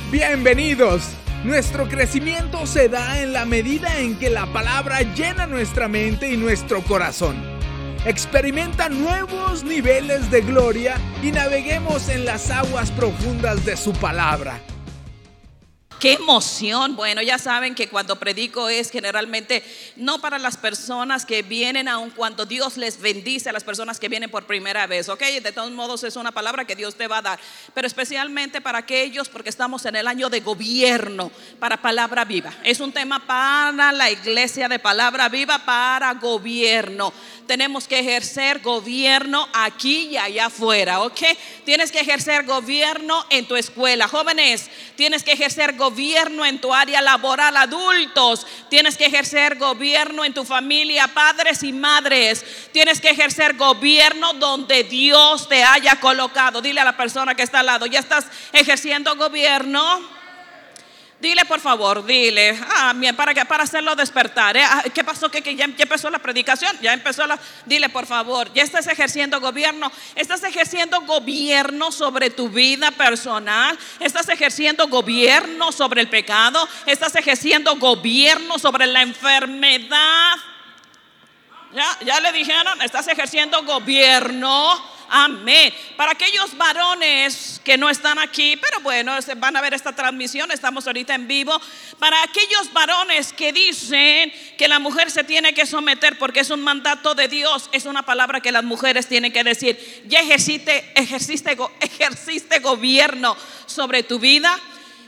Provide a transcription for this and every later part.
Bienvenidos. Nuestro crecimiento se da en la medida en que la palabra llena nuestra mente y nuestro corazón. Experimenta nuevos niveles de gloria y naveguemos en las aguas profundas de su palabra. ¡Qué emoción! Bueno, ya saben que cuando predico es generalmente no para las personas que vienen, aun cuando Dios les bendice a las personas que vienen por primera vez, ¿ok? De todos modos es una palabra que Dios te va a dar, pero especialmente para aquellos, porque estamos en el año de gobierno, para Palabra Viva. Es un tema para la iglesia de Palabra Viva, para gobierno. Tenemos que ejercer gobierno aquí y allá afuera, ¿ok? Tienes que ejercer gobierno en tu escuela. Jóvenes, tienes que ejercer gobierno en tu área laboral. Adultos, tienes que ejercer gobierno en tu familia. Padres y madres, tienes que ejercer gobierno donde Dios te haya colocado. Dile a la persona que está al lado: ¿ya estás ejerciendo gobierno? Dile, por favor, dile. Para hacerlo despertar. ¿Qué pasó? ¿Que ya empezó la predicación? Ya empezó Dile, por favor, ¿ya estás ejerciendo gobierno? ¿Estás ejerciendo gobierno sobre tu vida personal? ¿Estás ejerciendo gobierno sobre el pecado? ¿Estás ejerciendo gobierno sobre la enfermedad? ¿Ya le dijeron? ¿Estás ejerciendo gobierno? Amén. Para aquellos varones que no están aquí, pero bueno, van a ver esta transmisión, estamos ahorita en vivo. Para aquellos varones que dicen que la mujer se tiene que someter porque es un mandato de Dios, es una palabra que las mujeres tienen que decir: ya ejerciste gobierno sobre tu vida.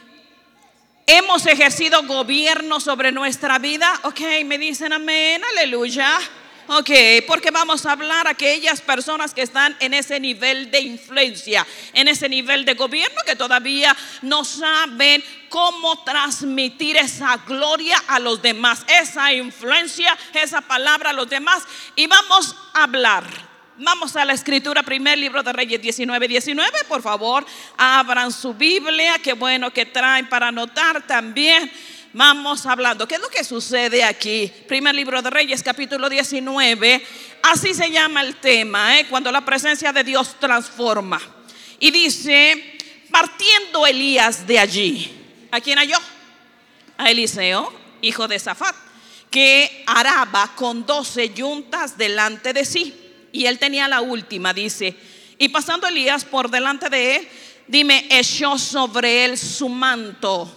Hemos ejercido gobierno sobre nuestra vida. Ok, me dicen amén, aleluya. Ok, porque vamos a hablar a aquellas personas que están en ese nivel de influencia, en ese nivel de gobierno, que todavía no saben cómo transmitir esa gloria a los demás, esa influencia, esa palabra a los demás. Y vamos a hablar. Vamos a la escritura, primer libro de Reyes 19:19. Por favor, abran su Biblia. Qué bueno que traen para anotar también. Vamos hablando. ¿Qué es lo que sucede aquí? Primer libro de Reyes, capítulo 19. Así se llama el tema, cuando la presencia de Dios transforma. Y dice: partiendo Elías de allí, ¿a quién halló? A Eliseo, hijo de Safat, que araba con 12 yuntas delante de sí. Y él tenía la última, dice. Y pasando Elías por delante de él, echó sobre él su manto.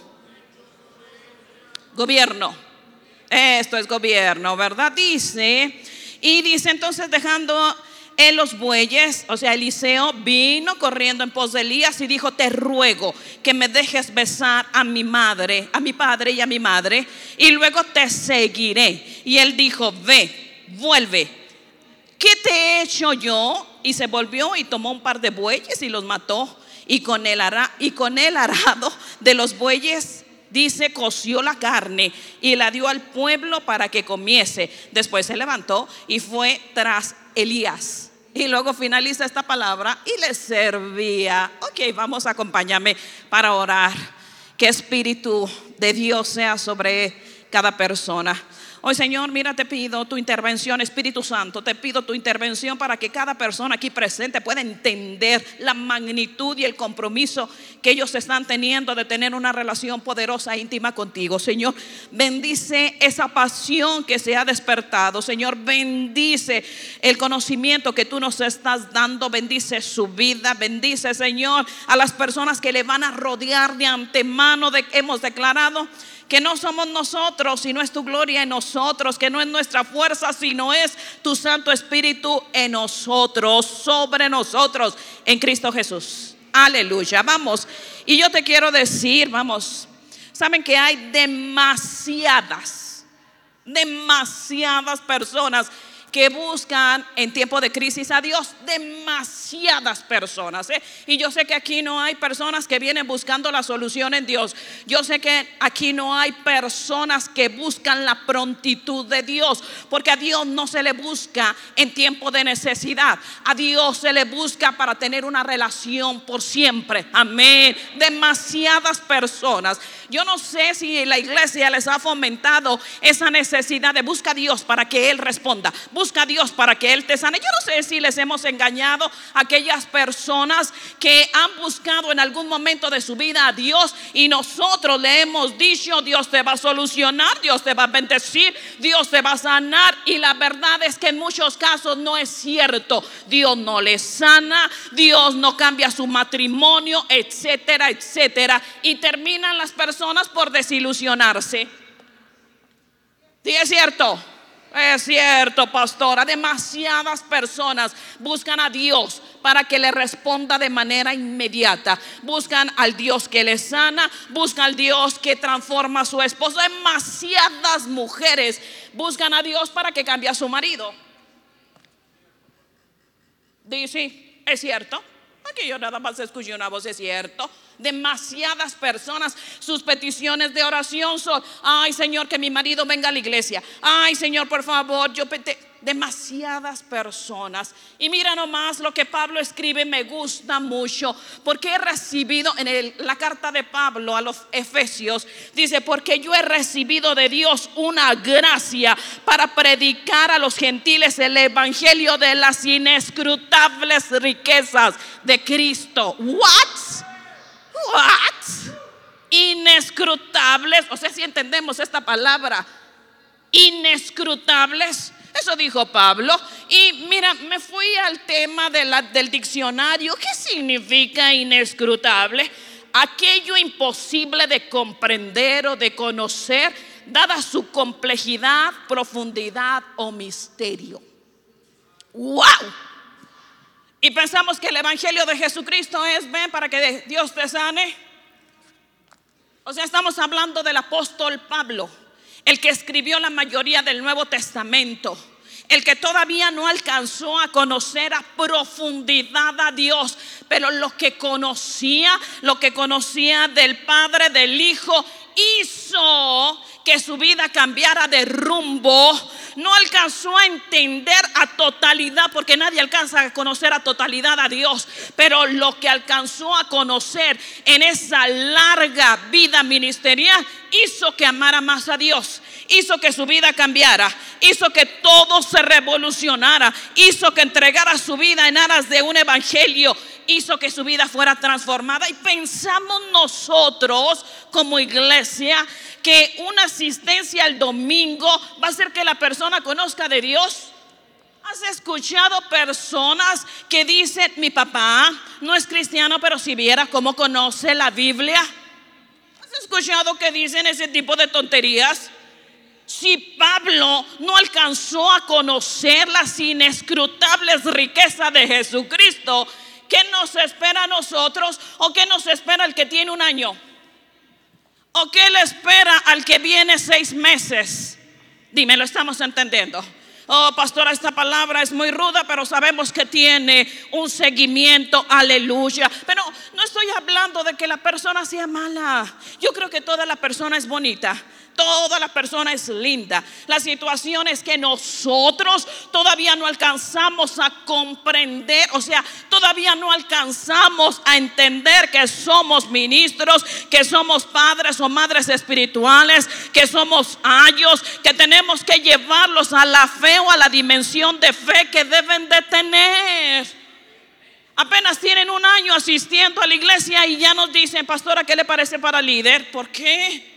Gobierno. Esto es gobierno, ¿verdad? Dice entonces, dejando en los bueyes, o sea, Eliseo vino corriendo en pos de Elías y dijo: te ruego que me dejes besar a mi madre, a mi padre y a mi madre, y luego te seguiré. Y él dijo: ve, vuelve. ¿Qué te he hecho yo? Y se volvió y tomó un par de bueyes y los mató, y con el arado de los bueyes, dice, coció la carne y la dio al pueblo para que comiese. Después se levantó y fue tras Elías. Y luego finaliza esta palabra: y le servía. Ok, vamos, acompáñame para orar. Que Espíritu de Dios sea sobre cada persona. Hoy, Señor, mira, te pido tu intervención, Espíritu Santo. Te pido tu intervención para que cada persona aquí presente pueda entender la magnitud y el compromiso que ellos están teniendo de tener una relación poderosa e íntima contigo. Señor, bendice esa pasión que se ha despertado. Señor, bendice el conocimiento que tú nos estás dando. Bendice su vida. Bendice, Señor, a las personas que le van a rodear de antemano. Hemos declarado que no somos nosotros, sino es tu gloria en nosotros, que no es nuestra fuerza, sino es tu Santo Espíritu en nosotros, sobre nosotros, en Cristo Jesús. Aleluya. Vamos, y yo te quiero decir, vamos, saben que hay demasiadas personas que buscan en tiempo de crisis a Dios. Demasiadas personas, Y yo sé que aquí no hay personas que vienen buscando la solución en Dios. Yo sé que aquí no hay personas que buscan la prontitud de Dios, porque a Dios no se le busca en tiempo de necesidad. A Dios se le busca para tener una relación por siempre. Amén. Demasiadas personas. Yo no sé si la iglesia les ha fomentado esa necesidad de buscar a Dios para que Él responda. busca a Dios para que Él te sane. Yo no sé si les hemos engañado a aquellas personas que han buscado en algún momento de su vida a Dios y nosotros le hemos dicho: Dios te va a solucionar, Dios te va a bendecir, Dios te va a sanar. Y la verdad es que en muchos casos no es cierto. Dios no les sana, Dios no cambia su matrimonio, etcétera, etcétera. Y terminan las personas por desilusionarse. ¿Sí es cierto? Es cierto, pastora. Demasiadas personas buscan a Dios para que le responda de manera inmediata. Buscan al Dios que les sana, buscan al Dios que transforma a su esposo. Demasiadas mujeres buscan a Dios para que cambie a su marido. Dice, es cierto. Aquí yo nada más escuché una voz, es cierto. Demasiadas personas, sus peticiones de oración son: ay, Señor, que mi marido venga a la iglesia. Ay, Señor, por favor, demasiadas personas. Y mira nomás lo que Pablo escribe, me gusta mucho, porque he recibido en la carta de Pablo a los Efesios, dice: porque yo he recibido de Dios una gracia para predicar a los gentiles el evangelio de las inescrutables riquezas de Cristo. What? Inescrutables. O sea, si entendemos esta palabra, inescrutables. Eso dijo Pablo. Y mira, me fui al tema del diccionario. ¿Qué significa inescrutable? Aquello imposible de comprender o de conocer, dada su complejidad, profundidad o misterio. ¡Wow! Y pensamos que el evangelio de Jesucristo es: ven para que Dios te sane. O sea, estamos hablando del apóstol Pablo, el que escribió la mayoría del Nuevo Testamento, el que todavía no alcanzó a conocer a profundidad a Dios, pero lo que conocía del Padre, del Hijo, hizo que su vida cambiara de rumbo. No alcanzó a entender a totalidad, porque nadie alcanza a conocer a totalidad a Dios, pero lo que alcanzó a conocer en esa larga vida ministerial hizo que amara más a Dios, hizo que su vida cambiara, hizo que todo se revolucionara, hizo que entregara su vida en aras de un evangelio, hizo que su vida fuera transformada. Y pensamos nosotros como iglesia que una asistencia al domingo va a hacer que la persona conozca de Dios. ¿Has escuchado personas que dicen: mi papá no es cristiano, pero si viera cómo conoce la Biblia? ¿Has escuchado que dicen ese tipo de tonterías? Si Pablo no alcanzó a conocer las inescrutables riquezas de Jesucristo, ¿qué nos espera a nosotros? ¿O qué nos espera el que tiene un año? ¿O qué le espera al que viene 6 meses? Dime, ¿lo estamos entendiendo? Oh, pastora, esta palabra es muy ruda, pero sabemos que tiene un seguimiento, aleluya. Pero no estoy hablando de que la persona sea mala. Yo creo que toda la persona es bonita, toda la persona es linda. La situación es que nosotros todavía no alcanzamos a comprender, o sea, todavía no alcanzamos a entender que somos ministros, que somos padres o madres espirituales, que somos ayos, que tenemos que llevarlos a la fe o a la dimensión de fe que deben de tener. Apenas tienen un año asistiendo a la iglesia y ya nos dicen: pastora, ¿qué le parece para líder? ¿Por qué?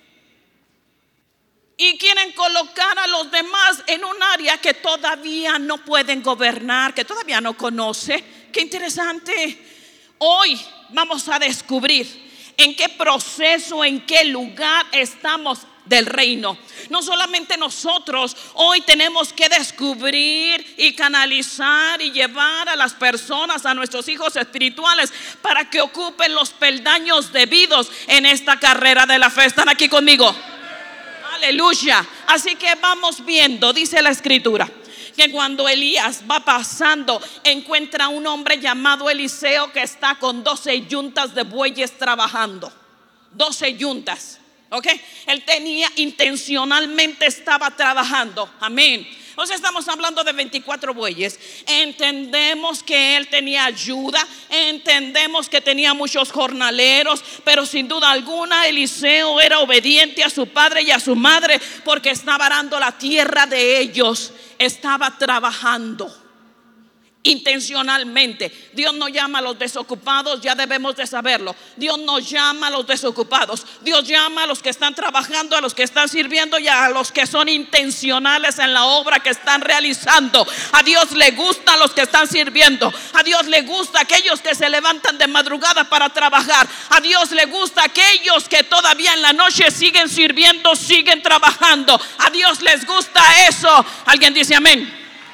Y quieren colocar a los demás en un área que todavía no pueden gobernar, que todavía no conoce. Qué interesante. Hoy vamos a descubrir en qué proceso, en qué lugar estamos del reino. No solamente nosotros, hoy tenemos que descubrir y canalizar y llevar a las personas, a nuestros hijos espirituales, para que ocupen los peldaños debidos en esta carrera de la fe. ¿Están aquí conmigo? Aleluya. Así que vamos viendo, dice la escritura, que cuando Elías va pasando, encuentra a un hombre llamado Eliseo que está con 12 yuntas de bueyes trabajando. 12 yuntas. ¿Ok? Él tenía, intencionalmente estaba trabajando. Amén. Entonces estamos hablando de 24 bueyes. Entendemos que él tenía ayuda, entendemos que tenía muchos jornaleros, pero sin duda alguna Eliseo era obediente a su padre y a su madre, porque estaba arando la tierra de ellos, estaba trabajando intencionalmente. Dios no llama a los desocupados, ya debemos de saberlo. Dios no llama a los desocupados, Dios llama a los que están trabajando, a los que están sirviendo y a los que son intencionales en la obra que están realizando. A Dios le gusta a los que están sirviendo, a Dios le gusta a aquellos que se levantan de madrugada para trabajar, a Dios le gusta a aquellos que todavía en la noche siguen sirviendo, siguen trabajando. A Dios les gusta eso. Alguien dice amén.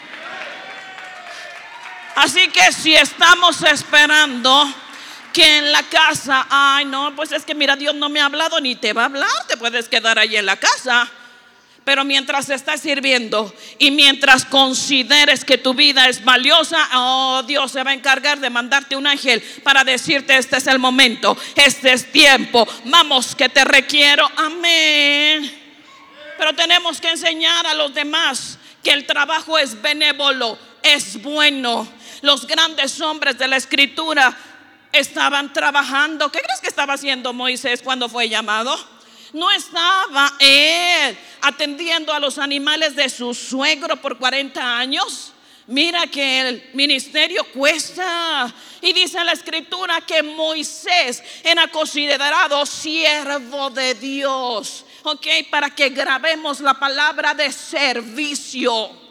Así que si estamos esperando que en la casa, ay no, pues es que mira, Dios no me ha hablado, ni te va a hablar, te puedes quedar ahí en la casa. Pero mientras estás sirviendo y mientras consideres que tu vida es valiosa, oh, Dios se va a encargar de mandarte un ángel para decirte: este es el momento, este es tiempo, vamos que te requiero. Amén. Pero tenemos que enseñar a los demás que el trabajo es benévolo, es bueno. Los grandes hombres de la escritura estaban trabajando. ¿Qué crees que estaba haciendo Moisés cuando fue llamado? No estaba él atendiendo a los animales de su suegro por 40 años. Mira que el ministerio cuesta. Y dice la escritura que Moisés era considerado siervo de Dios. Ok, para que grabemos la palabra de servicio.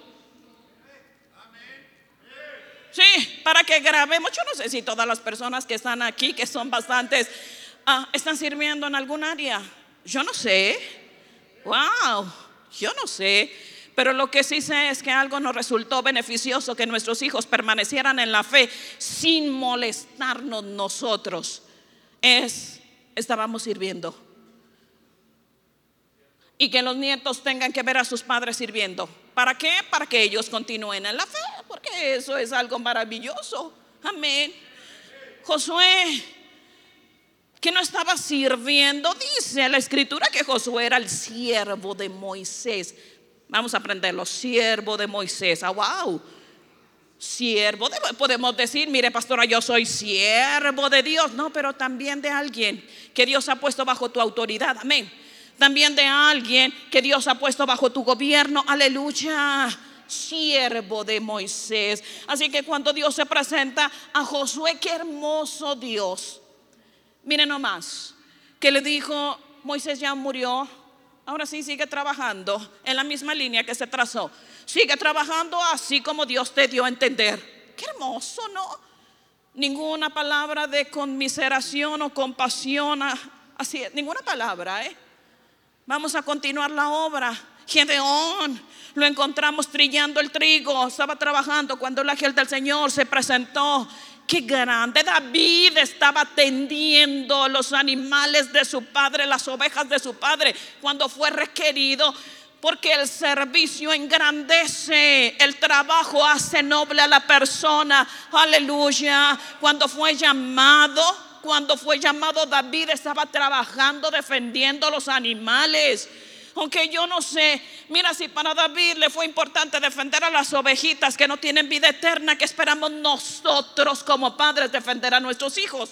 Sí, para que grabemos. Yo no sé si todas las personas que están aquí, que son bastantes, están sirviendo en algún área. Yo no sé. Wow, yo no sé. Pero lo que sí sé es que algo nos resultó beneficioso, que nuestros hijos permanecieran en la fe sin molestarnos nosotros. Estábamos sirviendo. Y que los nietos tengan que ver a sus padres sirviendo. ¿Para qué? Para que ellos continúen en la fe, porque eso es algo maravilloso. Amén. Josué, que no estaba sirviendo, dice la escritura que Josué era el siervo de Moisés. Vamos a aprenderlo, siervo de Moisés. Wow. Siervo podemos decir: mire, pastora, yo soy siervo de Dios. No, pero también de alguien que Dios ha puesto bajo tu autoridad. Amén. También de alguien que Dios ha puesto bajo tu gobierno. Aleluya. Siervo de Moisés. Así que cuando Dios se presenta a Josué, qué hermoso Dios. Miren nomás, que le dijo: Moisés ya murió, ahora sí sigue trabajando en la misma línea que se trazó. Sigue trabajando así como Dios te dio a entender. Qué hermoso, ¿no? Ninguna palabra de conmiseración o compasión, así, ninguna palabra, Vamos a continuar la obra. Gedeón, lo encontramos trillando el trigo, estaba trabajando cuando el ángel del Señor se presentó. Qué grande. David estaba atendiendo los animales de su padre, las ovejas de su padre, cuando fue requerido, porque el servicio engrandece, el trabajo hace noble a la persona. Aleluya. Cuando fue llamado David estaba trabajando, defendiendo los animales. Aunque yo no sé, mira, si para David le fue importante defender a las ovejitas que no tienen vida eterna, que esperamos nosotros como padres defender a nuestros hijos,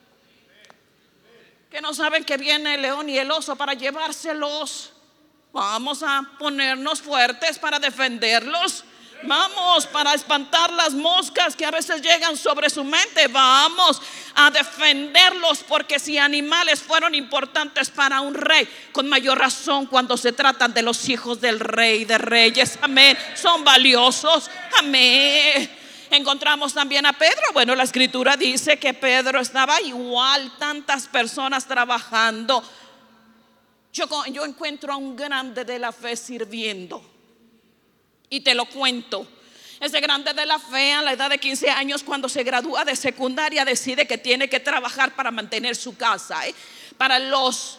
que no saben que viene el león y el oso para llevárselos. Vamos a ponernos fuertes para defenderlos. Vamos, para espantar las moscas que a veces llegan sobre su mente. Vamos a defenderlos, porque si animales fueron importantes para un rey, con mayor razón cuando se tratan de los hijos del rey de reyes. Amén. Son valiosos. Amén. Encontramos también a Pedro. Bueno, la escritura dice que Pedro estaba igual, tantas personas trabajando. Yo encuentro a un grande de la fe sirviendo. Y te lo cuento. Ese grande de la fe, a la edad de 15 años, cuando se gradúa de secundaria, decide que tiene que trabajar para mantener su casa. Para los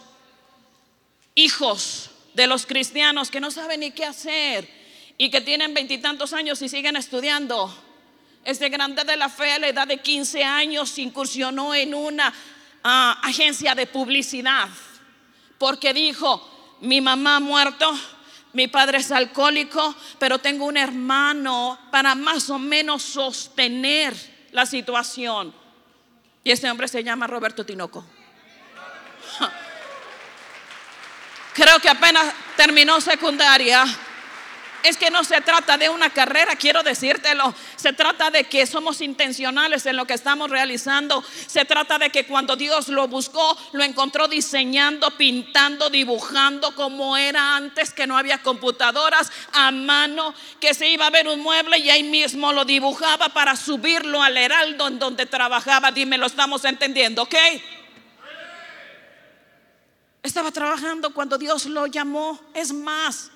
hijos de los cristianos que no saben ni qué hacer y que tienen 20 y tantos años y siguen estudiando, ese grande de la fe, a la edad de 15 años, incursionó en una agencia de publicidad porque dijo: mi mamá ha muerto, mi padre es alcohólico, pero tengo un hermano para más o menos sostener la situación. Y este hombre se llama Roberto Tinoco. Creo que apenas terminó secundaria. Es que no se trata de una carrera, quiero decírtelo. Se trata de que somos intencionales en lo que estamos realizando. Se trata de que cuando Dios lo buscó, lo encontró diseñando, pintando, dibujando como era antes, que no había computadoras, a mano, que se iba a ver un mueble y ahí mismo lo dibujaba para subirlo al Heraldo en donde trabajaba. Dime, ¿lo estamos entendiendo? ¿Ok? Estaba trabajando cuando Dios lo llamó. Es más,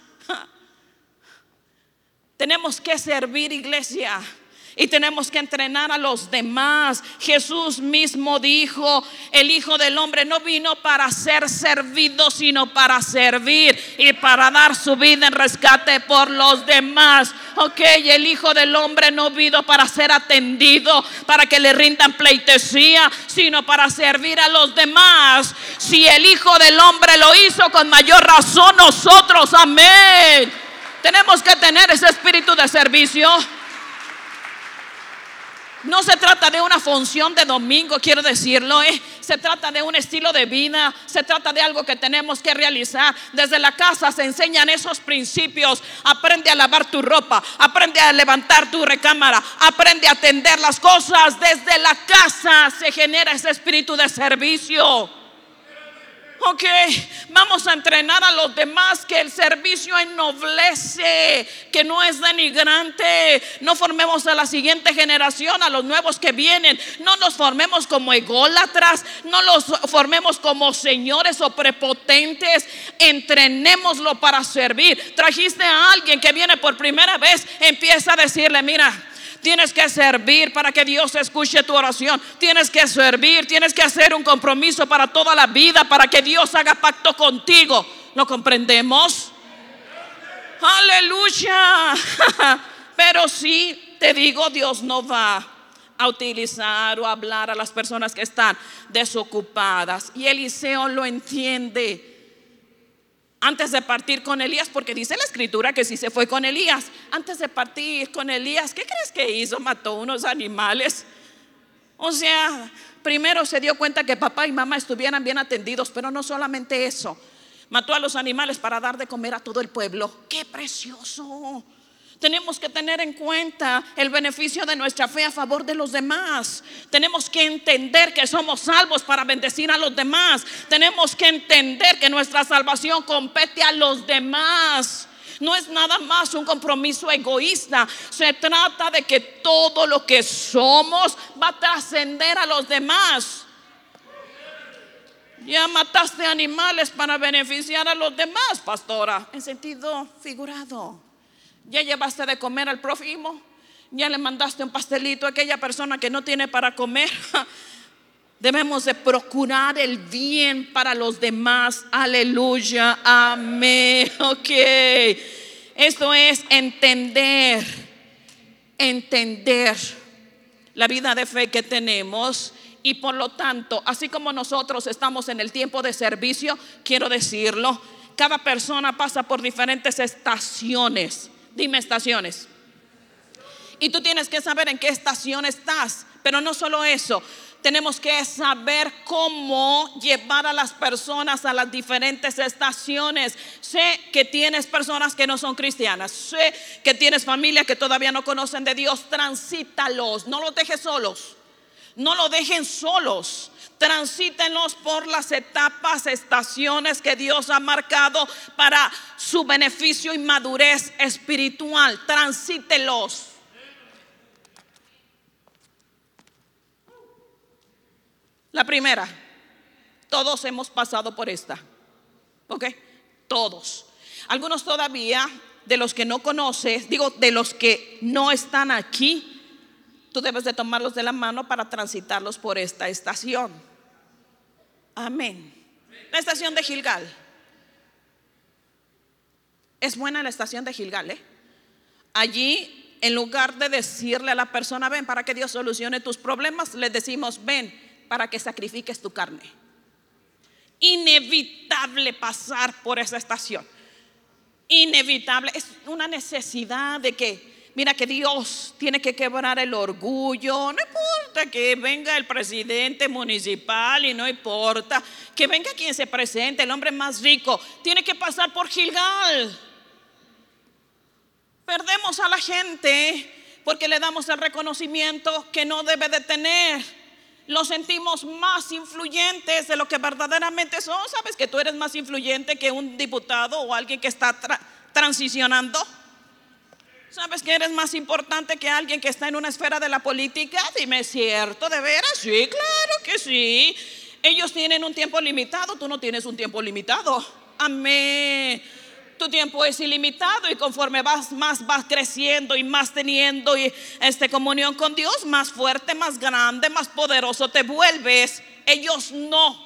tenemos que servir, iglesia, y tenemos que entrenar a los demás. Jesús mismo dijo: el Hijo del Hombre no vino para ser servido, sino para servir y para dar su vida en rescate por los demás. Ok, el Hijo del Hombre no vino para ser atendido, para que le rindan pleitesía, sino para servir a los demás. Si el Hijo del Hombre lo hizo, con mayor razón nosotros. Amén. Tenemos que tener ese espíritu de servicio. No se trata de una función de domingo, quiero decirlo, se trata de un estilo de vida. Se trata de algo que tenemos que realizar. Desde la casa se enseñan esos principios. Aprende a lavar tu ropa, aprende a levantar tu recámara, aprende a atender las cosas. Desde la casa se genera ese espíritu de servicio. Ok, vamos a entrenar a los demás, que el servicio ennoblece, que no es denigrante. No formemos a la siguiente generación, a los nuevos que vienen. No nos formemos como ególatras, no los formemos como señores o prepotentes. Entrenémoslo para servir. Trajiste a alguien que viene por primera vez, empieza a decirle: mira, tienes que servir para que Dios escuche tu oración. Tienes que servir, tienes que hacer un compromiso para toda la vida, para que Dios haga pacto contigo. ¿Lo comprendemos? Aleluya. Pero sí te digo, Dios no va a utilizar o hablar a las personas que están desocupadas. Y Eliseo lo entiende. Antes de partir con Elías, porque dice la escritura que sí se fue con Elías. Antes de partir con Elías, ¿qué crees que hizo? Mató unos animales. O sea, primero se dio cuenta que papá y mamá estuvieran bien atendidos. Pero no solamente eso, mató a los animales para dar de comer a todo el pueblo. ¡Qué precioso! Tenemos que tener en cuenta el beneficio de nuestra fe a favor de los demás. Tenemos que entender que somos salvos para bendecir a los demás. Tenemos que entender que nuestra salvación compete a los demás. No es nada más un compromiso egoísta. Se trata de que todo lo que somos va a trascender a los demás. Ya mataste animales para beneficiar a los demás, pastora, en sentido figurado. Ya llevaste de comer al prójimo, ya le mandaste un pastelito a aquella persona que no tiene para comer. Debemos de procurar el bien para los demás. Aleluya, amén. Ok, esto es entender la vida de fe que tenemos. Y por lo tanto, así como nosotros estamos en el tiempo de servicio, quiero decirlo, cada persona pasa por diferentes estaciones. Dime, estaciones. Y tú tienes que saber en qué estación estás. Pero no solo eso, tenemos que saber cómo llevar a las personas a las diferentes estaciones. Sé que tienes personas que no son cristianas. Sé que tienes familia que todavía no conocen de Dios. Transítalos, no los dejes solos. No lo dejen solos. Transítenlos por las etapas, estaciones que Dios ha marcado para su beneficio y madurez espiritual. Transítelos. La primera, todos hemos pasado por esta. ¿Ok? Todos. Algunos todavía, de los que no conoces, digo, de los que no están aquí, tú debes de tomarlos de la mano para transitarlos por esta estación. Amén. La estación de Gilgal. Es buena la estación de Gilgal, Allí, en lugar de decirle a la persona: ven para que Dios solucione tus problemas, le decimos: ven para que sacrifiques tu carne. inevitable pasar por esa estación. Inevitable, es una necesidad de que, mira, que Dios tiene que quebrar el orgullo. No importa que venga el presidente municipal y no importa que venga quien se presente, el hombre más rico, tiene que pasar por Gilgal. Perdemos a la gente porque le damos el reconocimiento que no debe de tener. Los sentimos más influyentes de lo que verdaderamente son. ¿Sabes que tú eres más influyente que un diputado o alguien que está transicionando? ¿Sabes que eres más importante que alguien que está en una esfera de la política? Dime, ¿es cierto? ¿De veras? Sí, claro que sí. Ellos tienen un tiempo limitado, tú no tienes un tiempo limitado. Amén. Tu tiempo es ilimitado y conforme vas creciendo y más teniendo comunión con Dios, más fuerte, más grande, más poderoso te vuelves. Ellos no.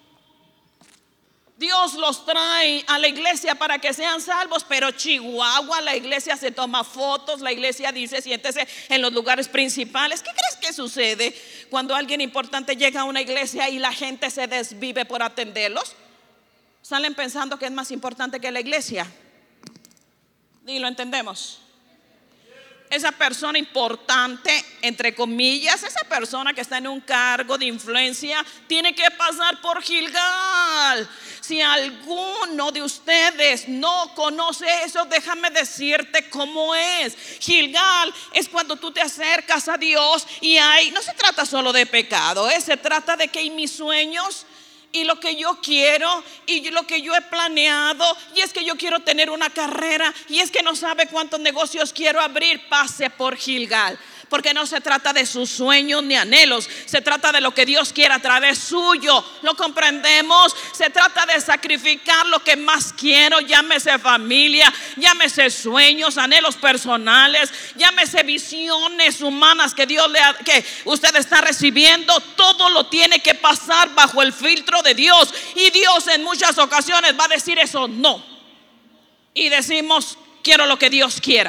Dios los trae a la iglesia para que sean salvos, pero Chihuahua, la iglesia se toma fotos, la iglesia dice siéntese en los lugares principales. ¿Qué crees que sucede cuando alguien importante llega a una iglesia y la gente se desvive por atenderlos? Salen pensando que es más importante que la iglesia. Y lo entendemos. Esa persona importante, entre comillas, esa persona que está en un cargo de influencia, tiene que pasar por Gilgal. Si alguno de ustedes no conoce eso, déjame decirte cómo es. Gilgal es cuando tú te acercas a Dios y ahí no se trata solo de pecado, se trata de que mis sueños y lo que yo quiero y lo que yo he planeado, y es que yo quiero tener una carrera, y es que no sabe cuántos negocios quiero abrir, pase por Gilgal. Porque no se trata de sus sueños ni anhelos, se trata de lo que Dios quiere a través suyo. ¿Lo comprendemos? Se trata de sacrificar lo que más quiero, llámese familia, llámese sueños, anhelos personales, llámese visiones humanas que que usted está recibiendo. Todo lo tiene que pasar bajo el filtro de Dios, y Dios en muchas ocasiones va a decir eso no, y decimos quiero lo que Dios quiera.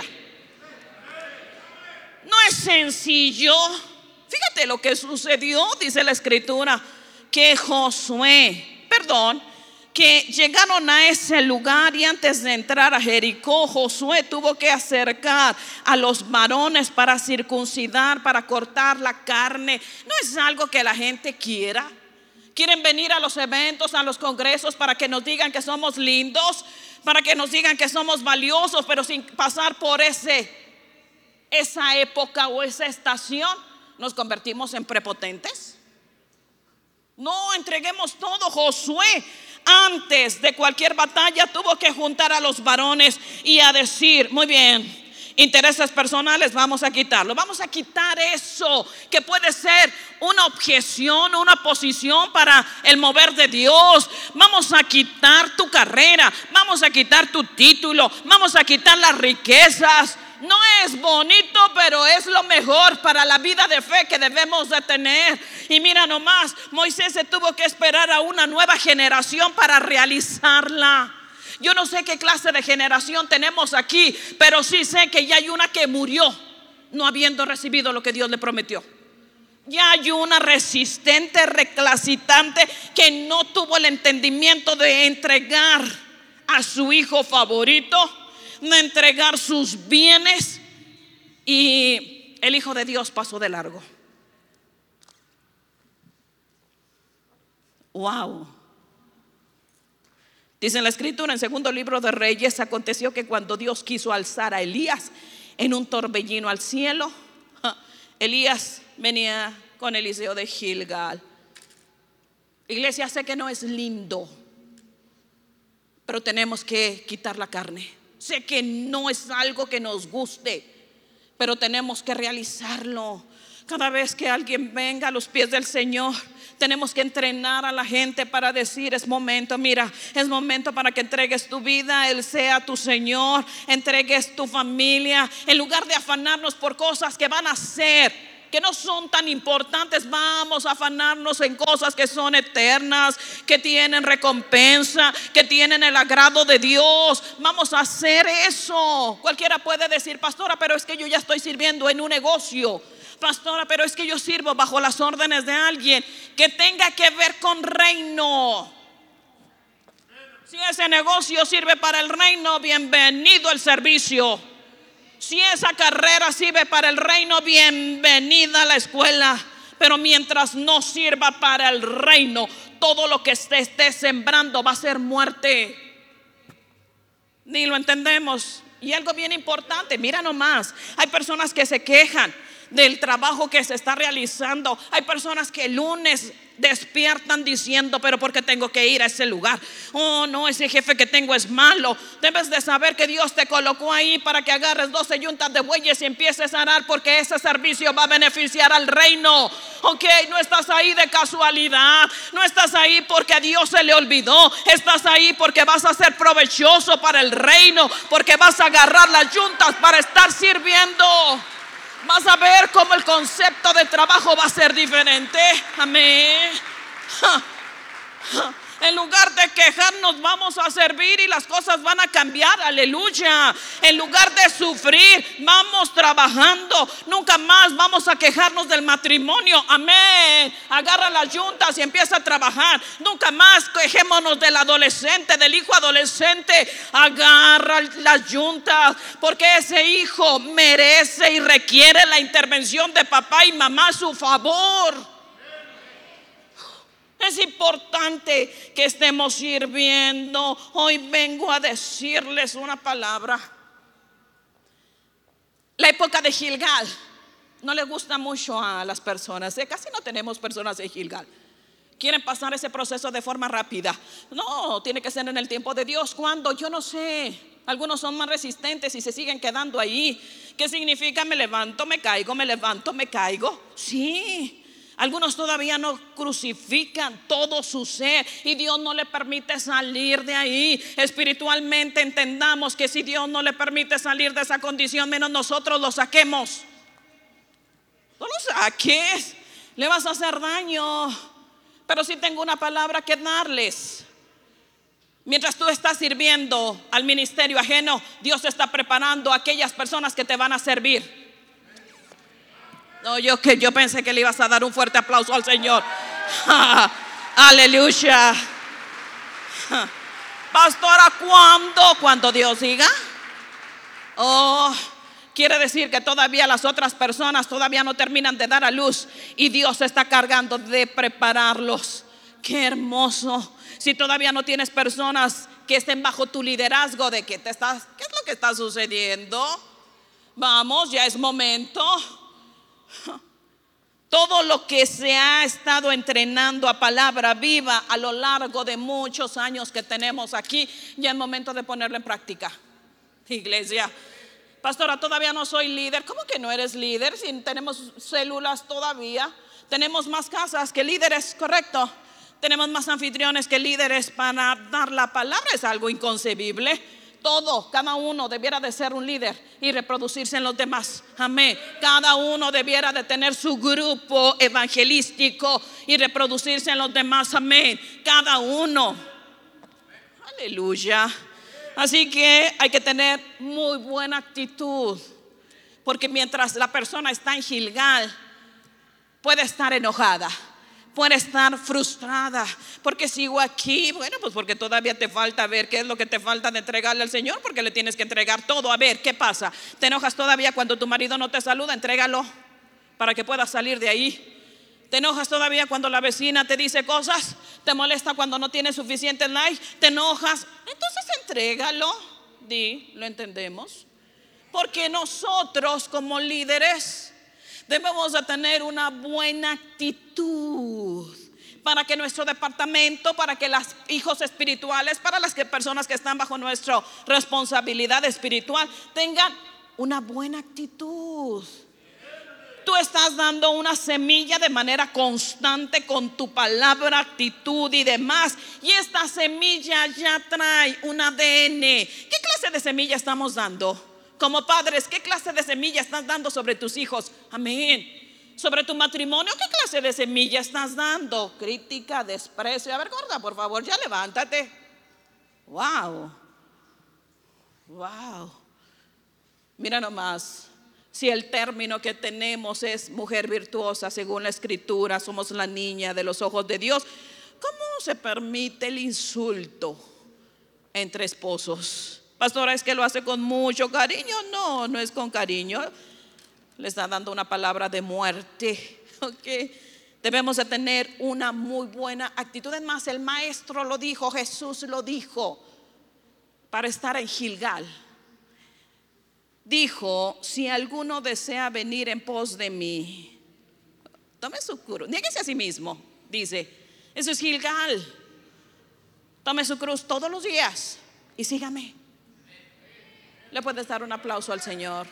No es sencillo. Fíjate lo que sucedió, dice la escritura, que que llegaron a ese lugar, y antes de entrar a Jericó, Josué tuvo que acercar a los varones para circuncidar, para cortar la carne. No es algo que la gente quiera. Quieren venir a los eventos, a los congresos, para que nos digan que somos lindos, para que nos digan que somos valiosos, pero sin pasar por esa época o esa estación. ¿Nos convertimos en prepotentes? No, entreguemos todo. Josué, antes de cualquier batalla, tuvo que juntar a los varones y a decir: muy bien, intereses personales vamos a quitarlo. Vamos a quitar eso que puede ser una objeción, una oposición para el mover de Dios. Vamos a quitar tu carrera, vamos a quitar tu título, vamos a quitar las riquezas. No es bonito, pero es lo mejor para la vida de fe que debemos de tener. Y mira nomás, Moisés se tuvo que esperar a una nueva generación para realizarla. Yo no sé qué clase de generación tenemos aquí, pero sí sé que ya hay una que murió no habiendo recibido lo que Dios le prometió. Ya hay una resistente, recalcitrante, que no tuvo el entendimiento de entregar a su hijo favorito, de entregar sus bienes, y el Hijo de Dios pasó de largo. Wow. Dice en la escritura, en segundo libro de Reyes: aconteció que cuando Dios quiso alzar a Elías en un torbellino al cielo, Elías venía con Eliseo de Gilgal. Iglesia, sé que no es lindo, pero tenemos que quitar la carne. Sé que no es algo que nos guste, pero tenemos que realizarlo. Cada vez que alguien venga a los pies del Señor, tenemos que entrenar a la gente para decir: es momento, mira, es momento para que entregues tu vida, Él sea tu Señor, entregues tu familia. En lugar de afanarnos por cosas que van a ser, que no son tan importantes, vamos a afanarnos en cosas que son eternas, que tienen recompensa, que tienen el agrado de Dios. Vamos a hacer eso. Cualquiera puede decir: pastora, pero es que yo ya estoy sirviendo en un negocio. Pastora, pero es que yo sirvo bajo las órdenes de alguien. Que tenga que ver con reino. Si ese negocio sirve para el reino, bienvenido el servicio. Si esa carrera sirve para el reino, bienvenida a la escuela. Pero mientras no sirva para el reino, todo lo que esté sembrando va a ser muerte. Ni lo entendemos. Y algo bien importante, mira nomás, hay personas que se quejan del trabajo que se está realizando. Hay personas que el lunes despiertan diciendo: pero ¿por qué tengo que ir a ese lugar? Oh no, ese jefe que tengo es malo. Debes de saber que Dios te colocó ahí para que agarres 12 yuntas de bueyes y empieces a arar, porque ese servicio va a beneficiar al reino. Ok, no estás ahí de casualidad, no estás ahí porque a Dios se le olvidó. Estás ahí porque vas a ser provechoso para el reino, porque vas a agarrar las yuntas para estar sirviendo. Vas a ver cómo el concepto de trabajo va a ser diferente. Amén. En lugar de quejarnos, vamos a servir y las cosas van a cambiar. Aleluya. En lugar de sufrir, vamos trabajando. Nunca más vamos a quejarnos del matrimonio. Amén. Agarra las yuntas y empieza a trabajar. Nunca más quejémonos del adolescente, del hijo adolescente. Agarra las yuntas, porque ese hijo merece y requiere la intervención de papá y mamá a su favor. Es importante que estemos sirviendo. Hoy vengo a decirles una palabra. La época de Gilgal no le gusta mucho a las personas. Casi no tenemos personas de Gilgal. Quieren pasar ese proceso de forma rápida. No, tiene que ser en el tiempo de Dios. ¿Cuándo? Yo no sé. Algunos son más resistentes y se siguen quedando ahí. ¿Qué significa? Me levanto, me caigo, me levanto, me caigo. Sí. Algunos todavía no crucifican todo su ser y Dios no le permite salir de ahí. Espiritualmente entendamos que si Dios no le permite salir de esa condición, menos nosotros lo saquemos. No lo saques, le vas a hacer daño. Pero sí tengo una palabra que darles. Mientras tú estás sirviendo al ministerio ajeno, Dios está preparando a aquellas personas que te van a servir. No, yo pensé que le ibas a dar un fuerte aplauso al Señor. Aleluya. Pastora, ¿cuándo Dios diga? Oh, quiere decir que todavía las otras personas todavía no terminan de dar a luz y Dios se está cargando de prepararlos. Qué hermoso. Si todavía no tienes personas que estén bajo tu liderazgo, ¿qué es lo que está sucediendo? Vamos, ya es momento. Todo lo que se ha estado entrenando a palabra viva a lo largo de muchos años que tenemos aquí, ya es momento de ponerlo en práctica. Iglesia, pastora, todavía no soy líder. ¿Cómo que no eres líder? Si tenemos células todavía, tenemos más casas que líderes, correcto. Tenemos más anfitriones que líderes para dar la palabra. Es algo inconcebible. Cada uno debiera de ser un líder y reproducirse en los demás. Amén. Cada uno debiera de tener su grupo evangelístico y reproducirse en los demás. Amén. Cada uno. Aleluya. Así que hay que tener muy buena actitud, porque mientras la persona está en Gilgal, puede estar enojada, puede estar frustrada. Porque sigo aquí, bueno, pues porque todavía te falta ver qué es lo que te falta de entregarle al Señor, porque le tienes que entregar todo. A ver, ¿qué pasa? ¿Te enojas todavía cuando tu marido no te saluda? Entrégalo para que puedas salir de ahí. ¿Te enojas todavía cuando la vecina te dice cosas? ¿Te molesta cuando no tienes suficiente like? ¿Te enojas? Entonces entrégalo. ¿Lo entendemos? Porque nosotros como líderes debemos de tener una buena actitud para que nuestro departamento, para que los hijos espirituales, para las personas que están bajo nuestra responsabilidad espiritual tengan una buena actitud. Tú estás dando una semilla de manera constante con tu palabra, actitud y demás. Y esta semilla ya trae un ADN. ¿Qué clase de semilla estamos dando? Como padres, ¿qué clase de semilla estás dando sobre tus hijos? Amén. Sobre tu matrimonio, ¿qué clase de semilla estás dando? Crítica, desprecio. A ver, gorda, por favor, ya levántate. Wow. Mira nomás. Si el término que tenemos es mujer virtuosa, según la escritura, somos la niña de los ojos de Dios, ¿cómo se permite el insulto? entre esposos. Pastora, es que lo hace con mucho cariño. No, no es con cariño. Le está dando una palabra de muerte. Okay. Debemos de tener una muy buena actitud. Es más, el maestro lo dijo, Jesús lo dijo, para estar en Gilgal. Dijo: si alguno desea venir en pos de mí, tome su cruz, niéguese a sí mismo. Dice, eso es Gilgal. Tome su cruz todos los días y sígame. Le puedes dar un aplauso al Señor.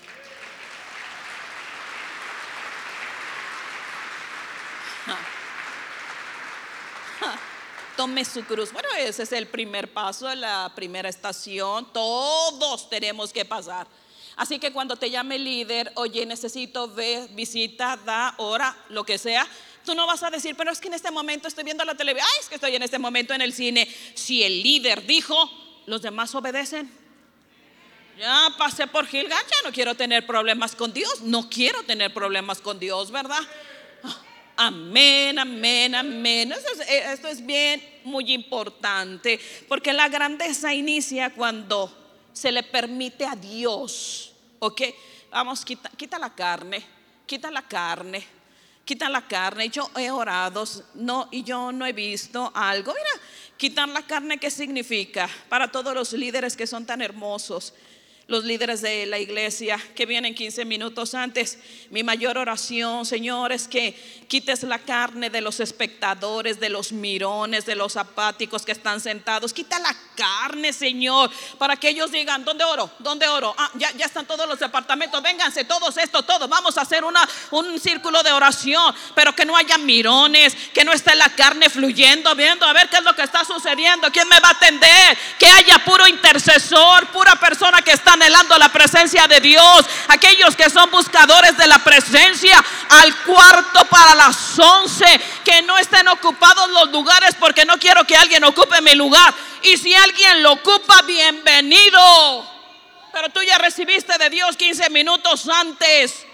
Tome su cruz. Bueno, ese es el primer paso, la primera estación. Todos tenemos que pasar. Así que cuando te llame el líder, oye, necesito ver, visita, da, ora, lo que sea, tú no vas a decir, pero es que en este momento estoy viendo la televisión. Ay, es que estoy en este momento en el cine. Si el líder dijo, los demás obedecen. Ya pasé por Gilgal, ya no quiero tener problemas con Dios. No quiero tener problemas con Dios, ¿verdad? Amén, amén, amén. Esto es bien, muy importante, porque la grandeza inicia cuando se le permite a Dios. Ok, vamos, quita la carne, quita la carne, quita la carne. Yo he orado, no, y yo no he visto algo. Mira, quitar la carne, ¿qué significa? Para todos los líderes que son tan hermosos, los líderes de la iglesia que vienen 15 minutos antes, mi mayor oración, Señor, es que quites la carne de los espectadores, de los mirones, de los apáticos que están sentados. Quita la carne, Señor, para que ellos digan, ¿dónde oro? ¿Dónde oro? Ya están todos los departamentos, vénganse todos todos, vamos a hacer un círculo de oración, pero que no haya mirones, que no esté la carne fluyendo, viendo a ver qué es lo que está sucediendo, quién me va a atender, que haya puro intercesor, pura persona que está anhelando la presencia de Dios, aquellos que son buscadores de la presencia, al cuarto para las 11, que no estén ocupados los lugares, porque no quiero que alguien ocupe mi lugar, y si alguien lo ocupa, bienvenido, pero tú ya recibiste de Dios 15 minutos antes.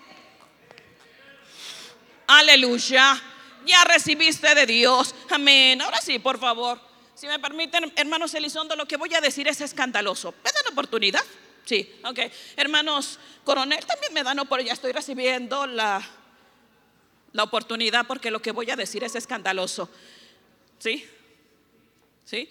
Aleluya, ya recibiste de Dios. Amén. Ahora sí, por favor, si me permiten, hermanos Elizondo, lo que voy a decir es escandaloso. ¿Me dan oportunidad? Sí, ok. Hermanos Coronel, también me dan oportunidad. Ya estoy recibiendo la oportunidad, porque lo que voy a decir es escandaloso. ¿Sí? ¿Sí?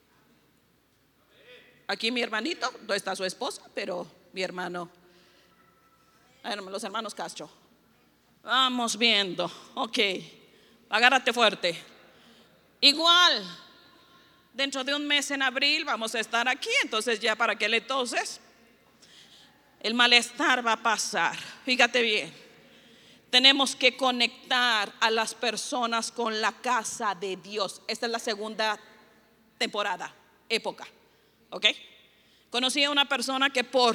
Aquí mi hermanito, no está su esposa, pero mi hermano, los hermanos Castro. Vamos viendo, ok. Agárrate fuerte. Igual, dentro de un mes en abril vamos a estar aquí, entonces ya para que le toses, el malestar va a pasar. Fíjate bien, tenemos que conectar a las personas con la casa de Dios. Esta es la segunda temporada, época, ¿ok? Conocí a una persona que por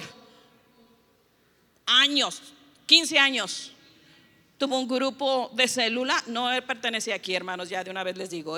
años, 15 años, tuvo un grupo de célula. No pertenecía aquí, hermanos, ya de una vez les digo,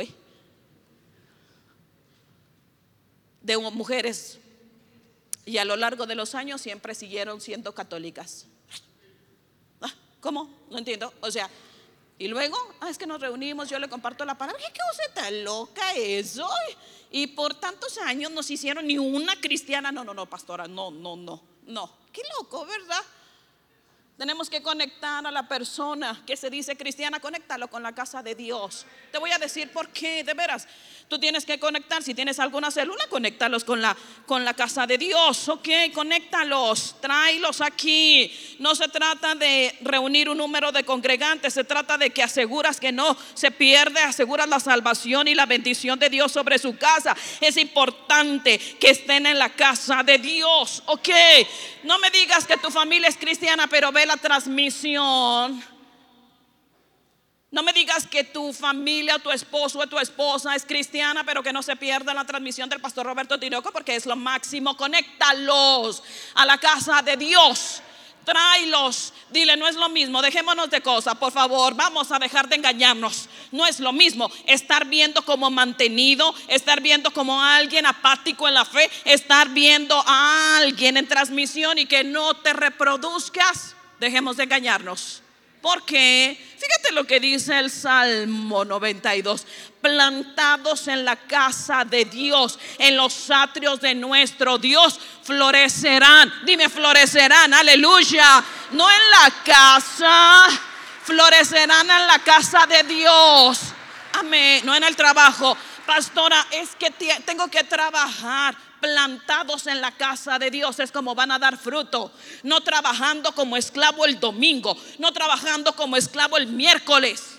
de mujeres, y a lo largo de los años siempre siguieron siendo católicas. ¿Cómo? No entiendo. O sea, y luego, es que nos reunimos, yo le comparto la palabra. ¿Qué cosa tan loca eso? Y por tantos años nos hicieron ni una cristiana. No, pastora, no. Qué loco, ¿verdad? Tenemos que conectar a la persona que se dice cristiana, conéctalo con la casa de Dios. Te voy a decir por qué, de veras. Tú tienes que conectar, si tienes alguna célula, conéctalos con la casa de Dios. Ok, conéctalos, tráelos aquí. No se trata de reunir un número de congregantes, se trata de que aseguras que no se pierde, aseguras la salvación y la bendición de Dios sobre su casa. Es importante que estén en la casa de Dios. Ok, no me digas que tu familia es cristiana, pero ve la transmisión. No me digas que tu familia, tu esposo o tu esposa es cristiana, pero que no se pierda la transmisión del pastor Roberto Tinoco, porque es lo máximo. Conéctalos a la casa de Dios. Tráelos, dile, no es lo mismo, dejémonos de cosas, por favor, vamos a dejar de engañarnos. No es lo mismo estar viendo como mantenido, estar viendo como alguien apático en la fe, estar viendo a alguien en transmisión y que no te reproduzcas. Dejemos de engañarnos. Porque fíjate lo que dice el Salmo 92: plantados en la casa de Dios, en los atrios de nuestro Dios, florecerán. Dime, florecerán, aleluya. No en la casa, florecerán en la casa de Dios. Amén. No en el trabajo. Pastora, es que tengo que trabajar. Plantados en la casa de Dios es como van a dar fruto. No trabajando como esclavo el domingo, no trabajando como esclavo el miércoles.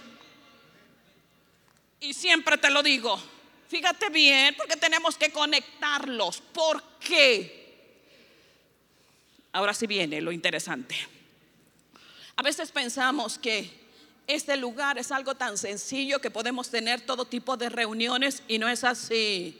Y siempre te lo digo, fíjate bien, porque tenemos que conectarlos. ¿Por qué? Ahora sí viene lo interesante. A veces pensamos que este lugar es algo tan sencillo que podemos tener todo tipo de reuniones, y no es así.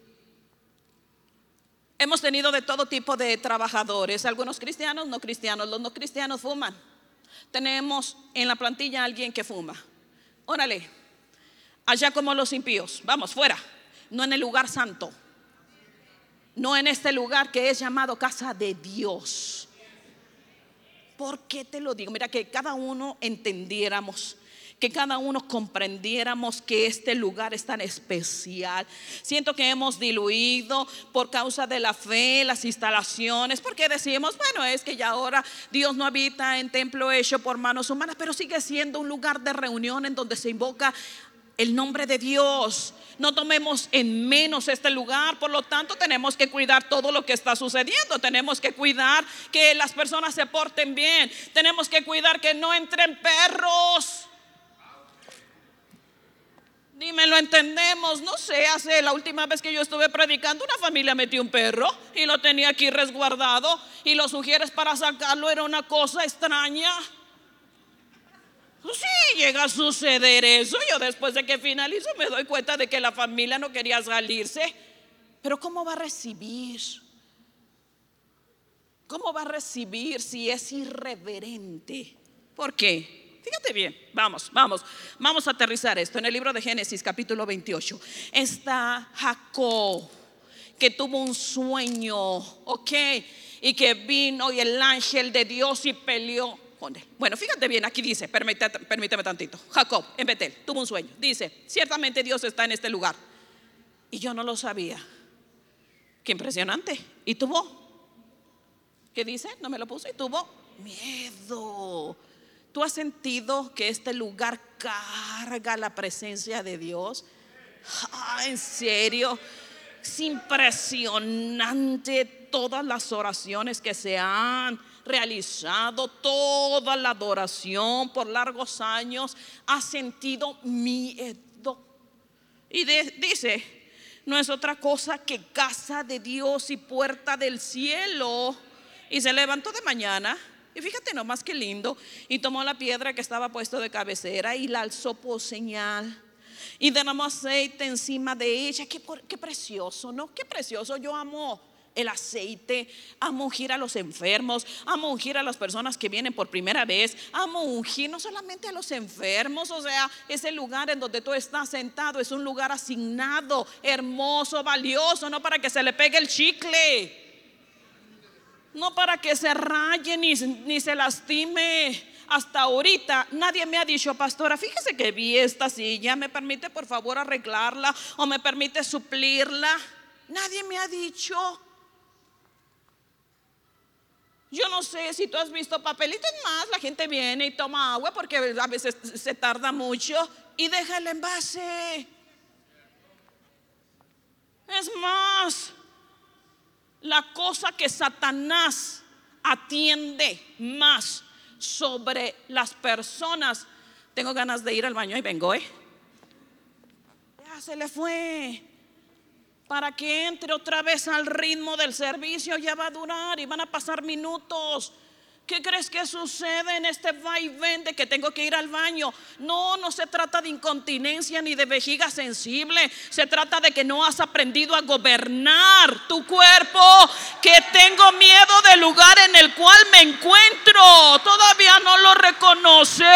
Hemos tenido de todo tipo de trabajadores, algunos cristianos, no cristianos. Los no cristianos fuman. Tenemos en la plantilla a alguien que fuma. Órale, allá como los impíos, vamos fuera. No en el lugar santo, no en este lugar que es llamado casa de Dios. ¿Por qué te lo digo? Mira, que cada uno entendiéramos, que cada uno comprendiéramos que este lugar es tan especial. Siento que hemos diluido por causa de la fe las instalaciones, porque decimos, bueno, es que ya ahora Dios no habita en templo hecho por manos humanas, pero sigue siendo un lugar de reunión en donde se invoca el nombre de Dios. No tomemos en menos este lugar. Por lo tanto, tenemos que cuidar todo lo que está sucediendo. Tenemos que cuidar que las personas se porten bien. Tenemos que cuidar que no entren perros. Dime, ¿lo entendemos? No sé, hace la última vez que yo estuve predicando, una familia metió un perro y lo tenía aquí resguardado, y los sugieres para sacarlo era una cosa extraña. Sí, llega a suceder eso. Yo después de que finalizo me doy cuenta de que la familia no quería salirse. Pero ¿cómo va a recibir? ¿Cómo va a recibir si es irreverente? ¿Por qué? Fíjate bien, vamos a aterrizar esto. En el libro de Génesis capítulo 28 está Jacob, que tuvo un sueño, ok, y que vino y el ángel de Dios y peleó. Bueno, fíjate bien, aquí dice, permíteme tantito. Jacob en Betel tuvo un sueño. Dice, ciertamente Dios está en este lugar. Y yo no lo sabía. Qué impresionante. Y tuvo, ¿qué dice? No me lo puse. Y tuvo miedo. ¿Tú has sentido que este lugar carga la presencia de Dios? ¿En serio? Es impresionante todas las oraciones que se han realizado, toda la adoración por largos años. Ha sentido miedo. Y dice, no es otra cosa que casa de Dios y puerta del cielo. Y se levantó de mañana, y fíjate nomás qué lindo, y tomó la piedra que estaba puesto de cabecera y la alzó por señal, y derramó aceite encima de ella. Qué precioso, ¿no? Qué precioso. Yo amo el aceite, amo ungir a los enfermos, amo ungir a las personas que vienen por primera vez, amo ungir no solamente a los enfermos. O sea, ese lugar en donde tú estás sentado es un lugar asignado, hermoso, valioso, no para que se le pegue el chicle, no para que se raye ni se lastime. Hasta ahorita nadie me ha dicho, pastora, fíjese que vi esta silla, ¿me permite por favor arreglarla o me permite suplirla? Nadie me ha dicho. Yo no sé si tú has visto papelitos más. La gente viene y toma agua porque a veces se tarda mucho y deja el envase. Es más, la cosa que Satanás atiende más sobre las personas. Tengo ganas de ir al baño y vengo, ya se le fue. Para que entre otra vez al ritmo del servicio, ya va a durar y van a pasar minutos. ¿Qué crees que sucede en este vaivén de que tengo que ir al baño? No se trata de incontinencia ni de vejiga sensible. Se trata de que no has aprendido a gobernar tu cuerpo. Que tengo miedo del lugar en el cual me encuentro. ¿Todavía no lo reconoces?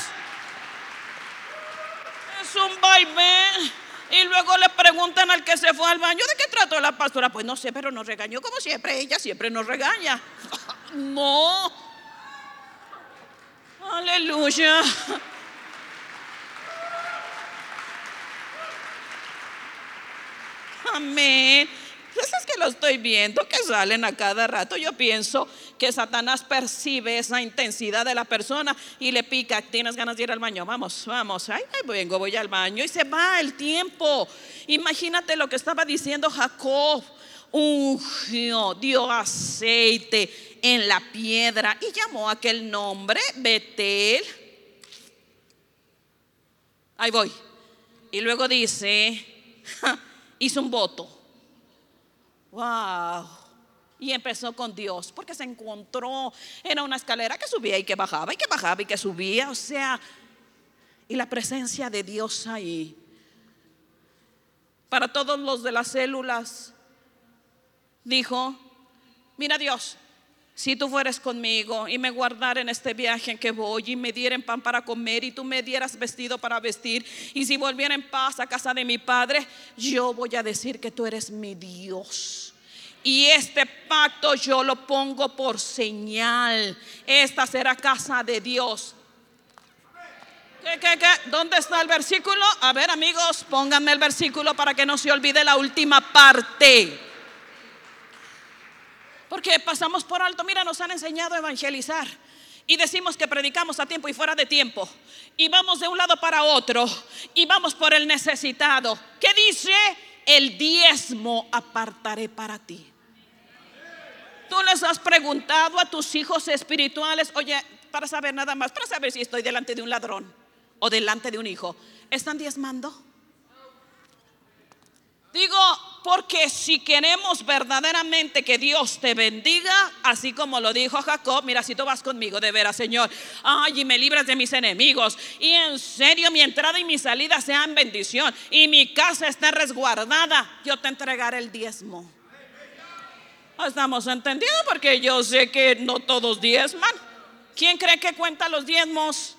Es un vaivén. Y luego le preguntan al que se fue al baño, ¿de qué trató la pastora? Pues no sé, pero nos regañó como siempre. Ella siempre nos regaña. No. Aleluya. Amén. Pues es que lo estoy viendo que salen a cada rato. Yo pienso que Satanás percibe esa intensidad de la persona y le pica. ¿Tienes ganas de ir al baño? Vamos, vamos. Ay, vengo, voy al baño. Y se va el tiempo. Imagínate lo que estaba diciendo Jacob. Ungió, dio aceite en la piedra y llamó aquel nombre Betel. Ahí voy. Y luego dice, hizo un voto. Wow. Y empezó con Dios, porque se encontró, era una escalera que subía y que bajaba y que bajaba y que subía, o sea, y la presencia de Dios ahí. Para todos los de las células dijo, mira Dios, si tú fueres conmigo y me guardara en este viaje en que voy y me dieran pan para comer y tú me dieras vestido para vestir y si volviera en paz a casa de mi padre, yo voy a decir que tú eres mi Dios. Y este pacto yo lo pongo por señal. Esta será casa de Dios. ¿Qué? ¿Dónde está el versículo? A ver, amigos, pónganme el versículo para que no se olvide la última parte. Porque pasamos por alto. Mira, nos han enseñado a evangelizar y decimos que predicamos a tiempo y fuera de tiempo y vamos de un lado para otro y vamos por el necesitado. ¿Qué dice? El diezmo apartaré para ti. Tú les has preguntado a tus hijos espirituales, oye, para saber nada más, para saber si estoy delante de un ladrón o delante de un hijo, ¿están diezmando? Digo, porque si queremos verdaderamente que Dios te bendiga, así como lo dijo Jacob, mira, si tú vas conmigo, de veras, Señor, ay, y me libras de mis enemigos, y en serio mi entrada y mi salida sean bendición, y mi casa esté resguardada, yo te entregaré el diezmo. ¿Estamos entendidos? Porque yo sé que no todos diezman. ¿Quién cree que cuenta los diezmos?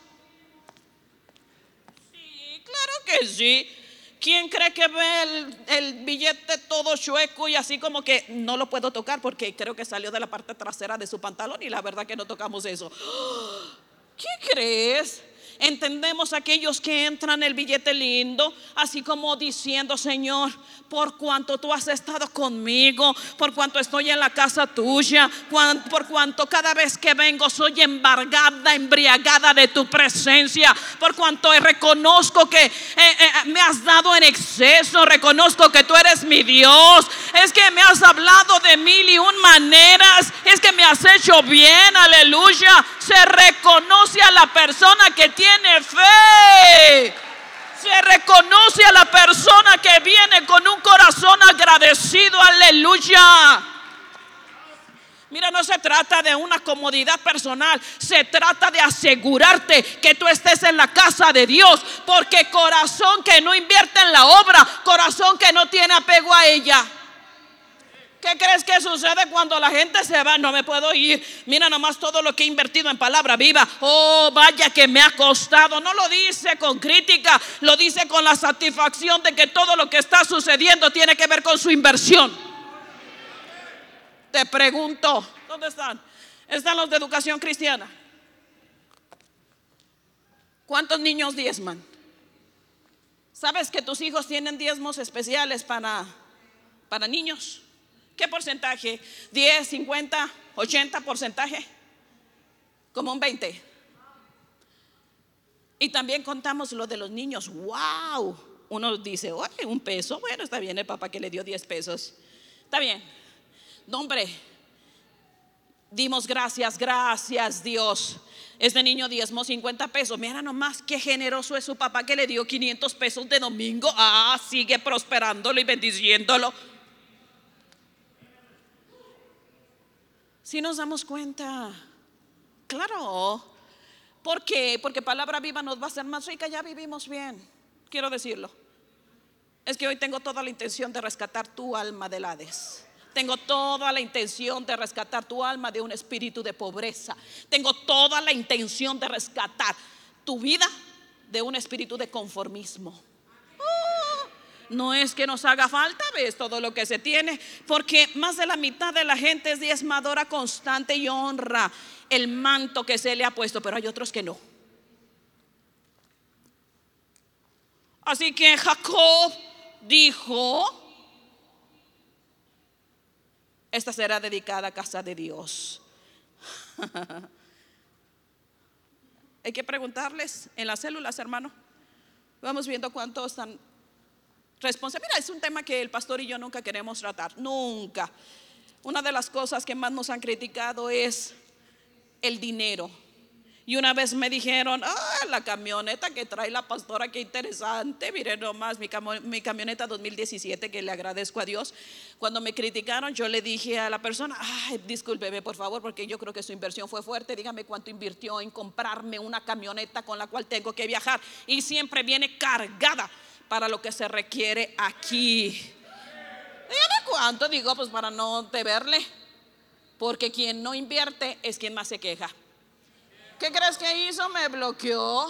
Sí, claro que sí. ¿Quién cree que ve el billete todo chueco y así como que no lo puedo tocar porque creo que salió de la parte trasera de su pantalón y la verdad que no tocamos eso? ¿Qué crees? Entendemos aquellos que entran el billete lindo, así como diciendo, Señor, por cuanto tú has estado conmigo, por cuanto estoy en la casa tuya, por cuanto cada vez que vengo soy embriagada de tu presencia, por cuanto reconozco que me has dado en exceso, reconozco que tú eres mi Dios, es que me has hablado de mil y un maneras, es que me has hecho bien, aleluya. Se reconoce a la persona que tiene fe. Se reconoce a la persona que viene con un corazón agradecido, aleluya. Mira, no se trata de una comodidad personal, se trata de asegurarte que tú estés en la casa de Dios, porque corazón que no invierte en la obra, corazón que no tiene apego a ella. ¿Qué crees que sucede cuando la gente se va? No me puedo ir. Mira nomás todo lo que he invertido en palabra viva. Oh, vaya que me ha costado. No lo dice con crítica, lo dice con la satisfacción de que todo lo que está sucediendo tiene que ver con su inversión. Te pregunto, ¿dónde están? Están los de educación cristiana. ¿Cuántos niños diezman? ¿Sabes que tus hijos tienen diezmos especiales para niños? ¿Qué porcentaje? 10, 50, 80 porcentaje. Como un 20. Y también contamos lo de los niños. Wow. Uno dice, oye, un peso. Bueno, está bien, el papá que le dio 10 pesos. Está bien. No, hombre, dimos gracias Dios. Este niño diezmó 50 pesos. Mira nomás qué generoso es su papá que le dio 500 pesos de domingo. Sigue prosperándolo y bendiciéndolo. Si nos damos cuenta, claro. ¿Por qué? Porque palabra viva nos va a hacer más rica. Ya vivimos bien, quiero decirlo. Es que hoy tengo toda la intención de rescatar tu alma del Hades. Tengo toda la intención de rescatar tu alma de un espíritu de pobreza. Tengo toda la intención de rescatar tu vida de un espíritu de conformismo. No es que nos haga falta, ves todo lo que se tiene, porque más de la mitad de la gente es diezmadora constante y honra el manto que se le ha puesto, pero hay otros que no. Así que Jacob dijo: esta será dedicada a casa de Dios. Hay que preguntarles en las células, hermano. Vamos viendo cuántos están responsables. Mira, es un tema que el pastor y yo nunca queremos tratar. Nunca. Una de las cosas que más nos han criticado es el dinero. Y una vez me dijeron: la camioneta que trae la pastora, qué interesante. Miren nomás, mi camioneta 2017, que le agradezco a Dios. Cuando me criticaron, yo le dije a la persona: discúlpeme por favor, porque yo creo que su inversión fue fuerte. Dígame cuánto invirtió en comprarme una camioneta con la cual tengo que viajar, y siempre viene cargada para lo que se requiere aquí. Dígame cuánto. Digo, pues para no deberle, porque quien no invierte es quien más se queja. ¿Qué crees que hizo? Me bloqueó.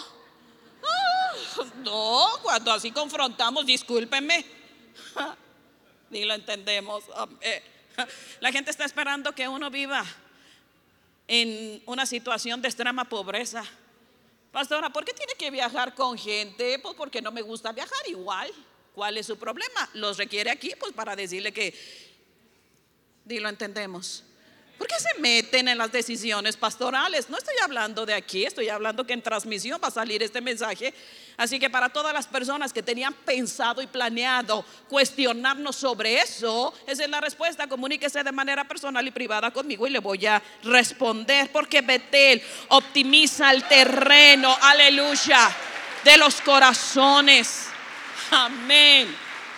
No, cuando así confrontamos, discúlpenme. Ni lo entendemos. La gente está esperando que uno viva en una situación de extrema pobreza. Pastora, ¿por qué tiene que viajar con gente? Pues porque no me gusta viajar igual. ¿Cuál es su problema? Los requiere aquí, pues para decirle que ni lo entendemos. ¿Por qué se meten en las decisiones pastorales? No estoy hablando de aquí, estoy hablando que en transmisión va a salir este mensaje. Así que para todas las personas que tenían pensado y planeado cuestionarnos sobre eso, esa es la respuesta. Comuníquese de manera personal y privada conmigo y le voy a responder. Porque Betel optimiza el terreno, aleluya, de los corazones. Amén.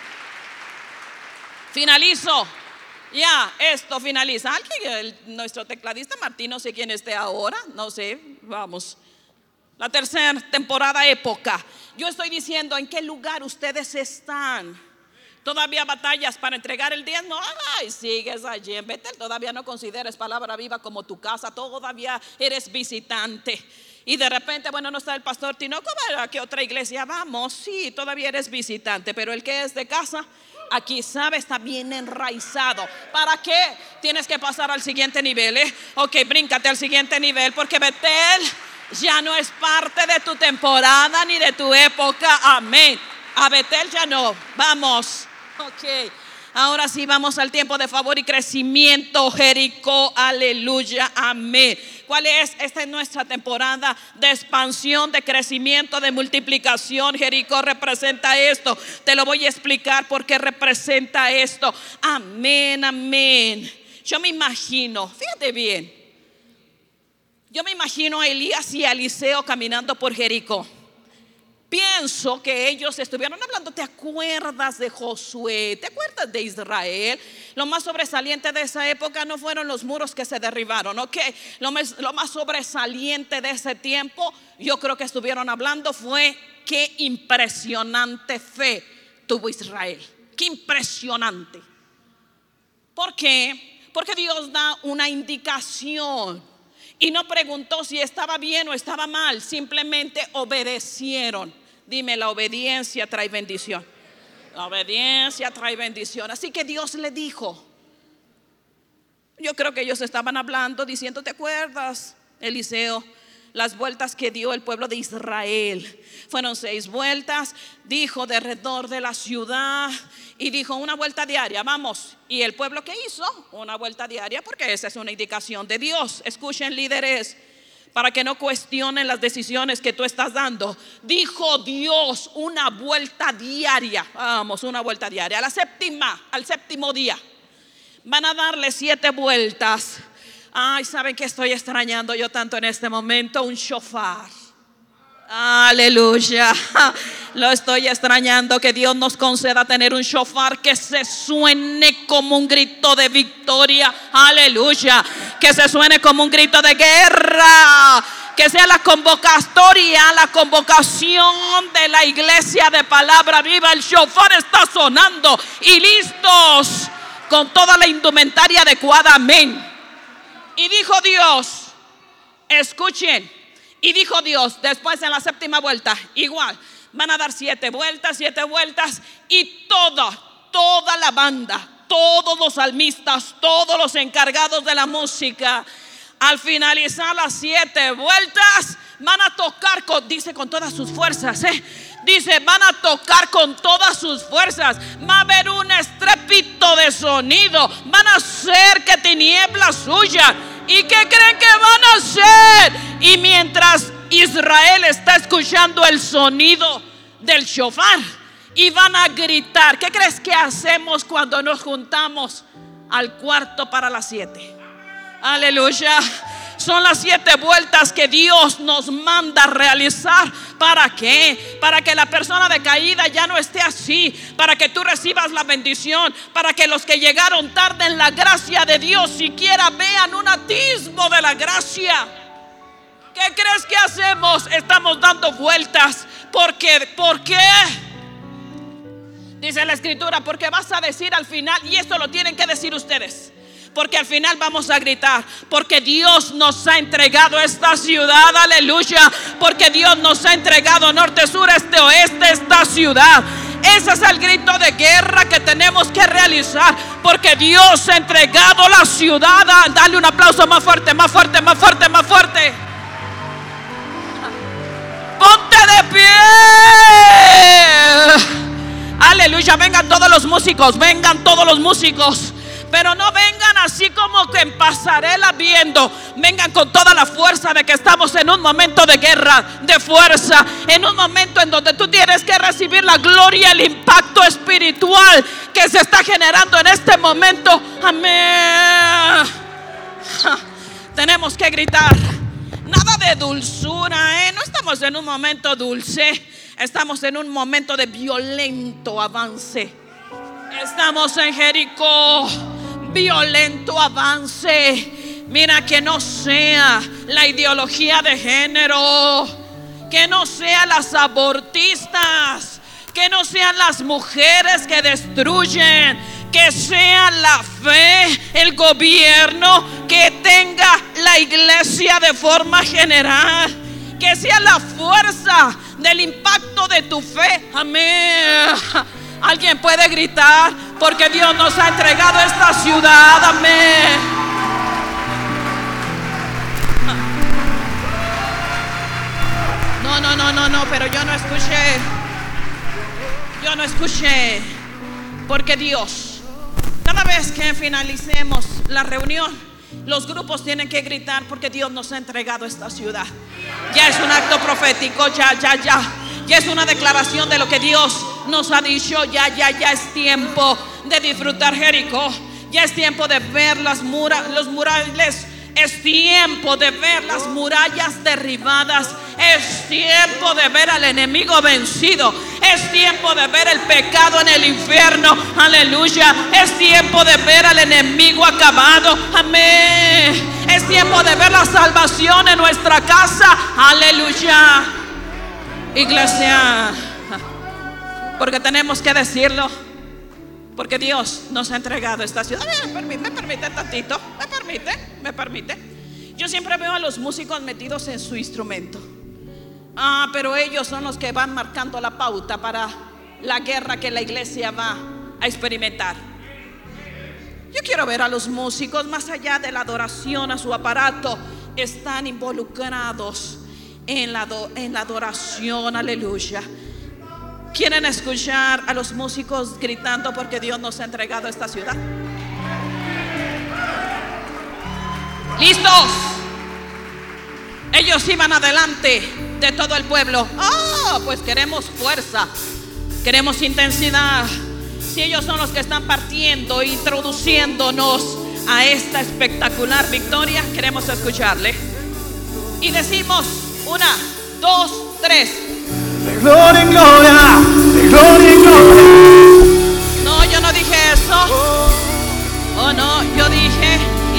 Finalizo. Ya, esto finaliza. ¿Alguien? Nuestro tecladista Martín, no sé quién esté ahora, no sé, vamos. La tercera temporada, época. Yo estoy diciendo en qué lugar ustedes están. Todavía batallas para entregar el diezmo. Sigues allí en Betel. Todavía no consideres Palabra Viva como tu casa. Todavía eres visitante. Y de repente, bueno, no está el pastor Tinoco, ¿a qué otra iglesia vamos? Sí, todavía eres visitante, pero el que es de casa, aquí sabe, está bien enraizado. ¿Para qué tienes que pasar al siguiente nivel? Ok, bríncate al siguiente nivel, porque Betel ya no es parte de tu temporada ni de tu época. Amén. A Betel ya no. Vamos. Ok. Ahora sí vamos al tiempo de favor y crecimiento. Jericó, aleluya, amén. ¿Cuál es? Esta es nuestra temporada de expansión, de crecimiento, de multiplicación. Jericó representa esto. Te lo voy a explicar por qué representa esto. Amén, amén. Yo me imagino, fíjate bien, yo me imagino a Elías y a Eliseo caminando por Jericó. Pienso que ellos estuvieron hablando. ¿Te acuerdas de Josué? ¿Te acuerdas de Israel? Lo más sobresaliente de esa época no fueron los muros que se derribaron, ¿ok? Lo más sobresaliente de ese tiempo, yo creo que estuvieron hablando fue qué impresionante fe tuvo Israel. Qué impresionante. ¿Por qué? Porque Dios da una indicación y no preguntó si estaba bien o estaba mal, simplemente obedecieron. Dime, la obediencia trae bendición. La obediencia trae bendición. Así que Dios le dijo. Yo creo que ellos estaban hablando, diciendo: ¿te acuerdas, Eliseo? Las vueltas que dio el pueblo de Israel fueron 6 vueltas. Dijo de alrededor de la ciudad. Y dijo una vuelta diaria, vamos. Y el pueblo, ¿qué hizo? Una vuelta diaria, porque esa es una indicación de Dios. Escuchen, líderes, para que no cuestionen las decisiones que tú estás dando. Dijo Dios una vuelta diaria. Vamos, una vuelta diaria. Al séptimo día van a darle 7 vueltas. ¿Saben qué estoy extrañando yo tanto en este momento? Un shofar. Aleluya. Lo estoy extrañando, que Dios nos conceda tener un shofar que se suene como un grito de victoria. Aleluya. Que se suene como un grito de guerra. Que sea la convocatoria, la convocación de la iglesia de Palabra Viva. El shofar está sonando y listos con toda la indumentaria adecuada. Amén. Y dijo Dios, escuchen. Y dijo Dios, después en la 7ª vuelta, igual, van a dar 7 vueltas, y toda la banda, todos los salmistas, todos los encargados de la música, al finalizar las 7 vueltas, van a tocar dice con todas sus fuerzas, dice, van a tocar con todas sus fuerzas. Va a haber un estrépito de sonido. Van a hacer que tinieblas huyan. ¿Y qué creen que van a hacer? Y mientras Israel está escuchando el sonido del shofar y van a gritar, ¿qué crees que hacemos cuando nos juntamos al cuarto para las 7? Aleluya. Son las 7 vueltas que Dios nos manda realizar. ¿Para qué? Para que la persona decaída ya no esté así, para que tú recibas la bendición, para que los que llegaron tarde en la gracia de Dios siquiera vean un atisbo de la gracia. ¿Qué crees que hacemos? Estamos dando vueltas. ¿Por qué? Dice la escritura, porque vas a decir al final, y esto lo tienen que decir ustedes, porque al final vamos a gritar, porque Dios nos ha entregado esta ciudad, aleluya, porque Dios nos ha entregado norte, sur, este, oeste, esta ciudad. Ese es el grito de guerra que tenemos que realizar, porque Dios ha entregado la ciudad. Dale un aplauso más fuerte, más fuerte, más fuerte, más fuerte. Ponte de pie. Aleluya, vengan todos los músicos, vengan todos los músicos. Pero no vengan así como que en pasarela viendo. Vengan con toda la fuerza de que estamos en un momento de guerra, de fuerza, en un momento en donde tú tienes que recibir la gloria, el impacto espiritual que se está generando en este momento. Amén. Tenemos que gritar. Nada de dulzura, no estamos en un momento dulce. Estamos en un momento de violento avance. Estamos en Jericó. Violento avance. Mira, que no sea la ideología de género, que no sean las abortistas, que no sean las mujeres que destruyen, que sea la fe, el gobierno, que tenga la iglesia de forma general, que sea la fuerza del impacto de tu fe. Amén. Alguien puede gritar, porque Dios nos ha entregado esta ciudad. Amén. No, pero yo no escuché. Porque Dios, cada vez que finalicemos la reunión, los grupos tienen que gritar, porque Dios nos ha entregado esta ciudad. Ya es un acto profético, ya es una declaración de lo que Dios nos ha dicho. Ya es tiempo de disfrutar Jericó. Ya es tiempo de ver los murales. Es tiempo de ver las murallas derribadas. Es tiempo de ver al enemigo vencido. Es tiempo de ver el pecado en el infierno. Aleluya. Es tiempo de ver al enemigo acabado. Amén. Es tiempo de ver la salvación en nuestra casa. Aleluya. Iglesia, porque tenemos que decirlo, porque Dios nos ha entregado esta ciudad. Me permite tantito, me permite. Yo siempre veo a los músicos metidos en su instrumento. Pero ellos son los que van marcando la pauta para la guerra que la iglesia va a experimentar. Yo quiero ver a los músicos más allá de la adoración a su aparato. Están involucrados en la adoración. Aleluya. ¿Quieren escuchar a los músicos gritando, porque Dios nos ha entregado esta ciudad? ¿Listos? Ellos iban adelante de todo el pueblo. Pues queremos fuerza, queremos intensidad. Si ellos son los que están partiendo, introduciéndonos a esta espectacular victoria, queremos escucharle. Y decimos: 1, 2, 3. De gloria en gloria, de gloria en gloria. No, yo no dije eso. Oh, no, yo dije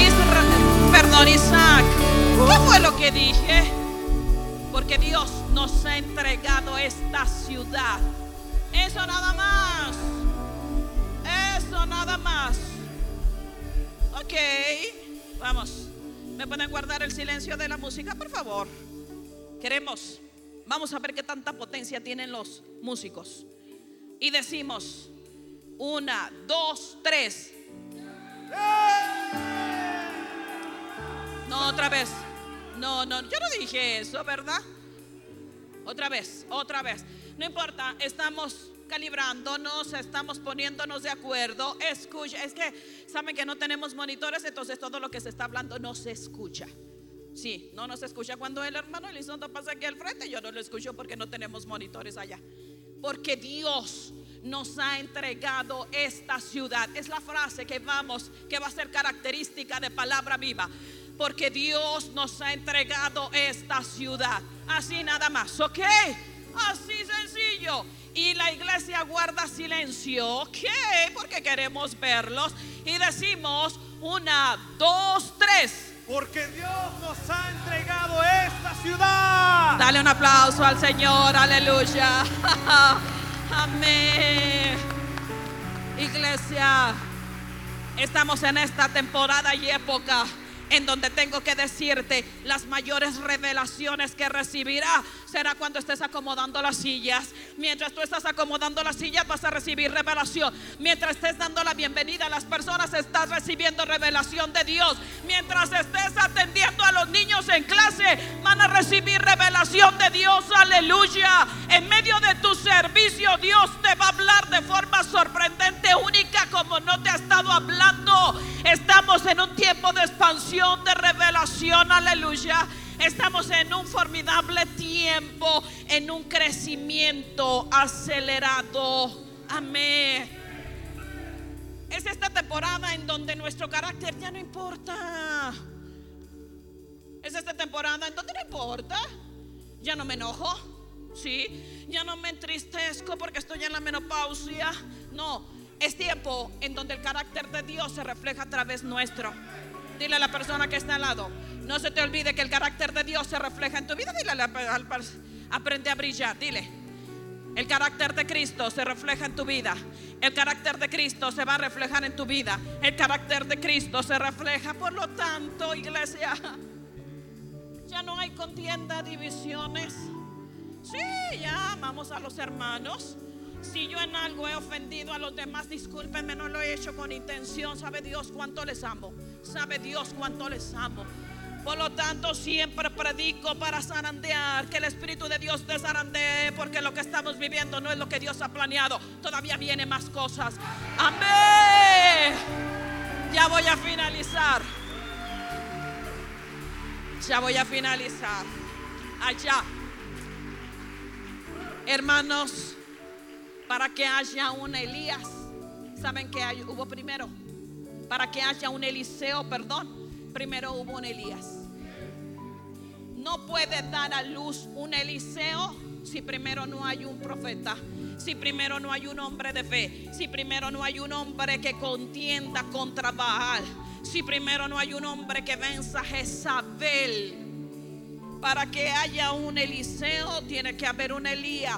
Isaac. ¿Qué fue lo que dije? Porque Dios nos ha entregado esta ciudad. Eso nada más. Eso nada más. Ok, vamos. ¿Me pueden guardar el silencio de la música, por favor? Vamos a ver qué tanta potencia tienen los músicos. Y decimos: 1, 2, 3. No, otra vez. No, yo no dije eso, ¿verdad? Otra vez. No importa, estamos calibrándonos, estamos poniéndonos de acuerdo. Escucha, es que saben que no tenemos monitores, entonces todo lo que se está hablando no se escucha. Sí, no nos escucha cuando el hermano Elizondo pasa aquí al frente. Yo no lo escucho porque no tenemos monitores allá. Porque Dios nos ha entregado esta ciudad. Es la frase que va a ser característica de Palabra Viva. Porque Dios nos ha entregado esta ciudad. Así nada más, ¿ok? Así sencillo. Y la iglesia guarda silencio, ¿ok? Porque queremos verlos. Y decimos 1, 2, 3. Porque Dios nos ha entregado esta ciudad. Dale un aplauso al Señor, aleluya. Amén. Iglesia, estamos en esta temporada y época en donde tengo que decirte, las mayores revelaciones que recibirás será cuando estés acomodando las sillas. Mientras tú estás acomodando las sillas vas a recibir revelación. Mientras estés dando la bienvenida a las personas estás recibiendo revelación de Dios. Mientras estés atendiendo a los niños en clase van a recibir revelación de Dios, aleluya. En medio de tu servicio Dios te va a hablar de forma sorprendente, única, como no te ha estado hablando. Estamos en un tiempo de expansión, de revelación, aleluya. Estamos en un formidable tiempo, en un crecimiento acelerado. Amén. Es esta temporada en donde nuestro carácter ya no importa. Es esta temporada en donde no importa. Ya no me enojo, sí. Ya no me entristezco porque estoy en la menopausia. No, es tiempo en donde el carácter de Dios se refleja a través nuestro. Dile a la persona que está al lado, no se te olvide que el carácter de Dios se refleja en tu vida. Dile aprende a brillar. Dile, el carácter de Cristo se refleja en tu vida. El carácter de Cristo se va a reflejar en tu vida. El carácter de Cristo se refleja. Por lo tanto, iglesia, ya no hay contienda, divisiones. Sí, ya amamos a los hermanos. Si yo en algo he ofendido a los demás, discúlpenme, no lo he hecho con intención. Sabe Dios cuánto les amo. Sabe Dios cuánto les amo. Por lo tanto, siempre predico para zarandear, que el Espíritu de Dios desarandee, porque lo que estamos viviendo no es lo que Dios ha planeado. Todavía vienen más cosas. Amén. Ya voy a finalizar. Allá, hermanos, para que haya un Elías, ¿saben qué hubo primero? Para que haya un Eliseo, primero hubo un Elías. No puede dar a luz un Eliseo si primero no hay un profeta, si primero no hay un hombre de fe, si primero no hay un hombre que contienda contra Baal, si primero no hay un hombre que venza a Jezabel. Para que haya un Eliseo tiene que haber un Elías.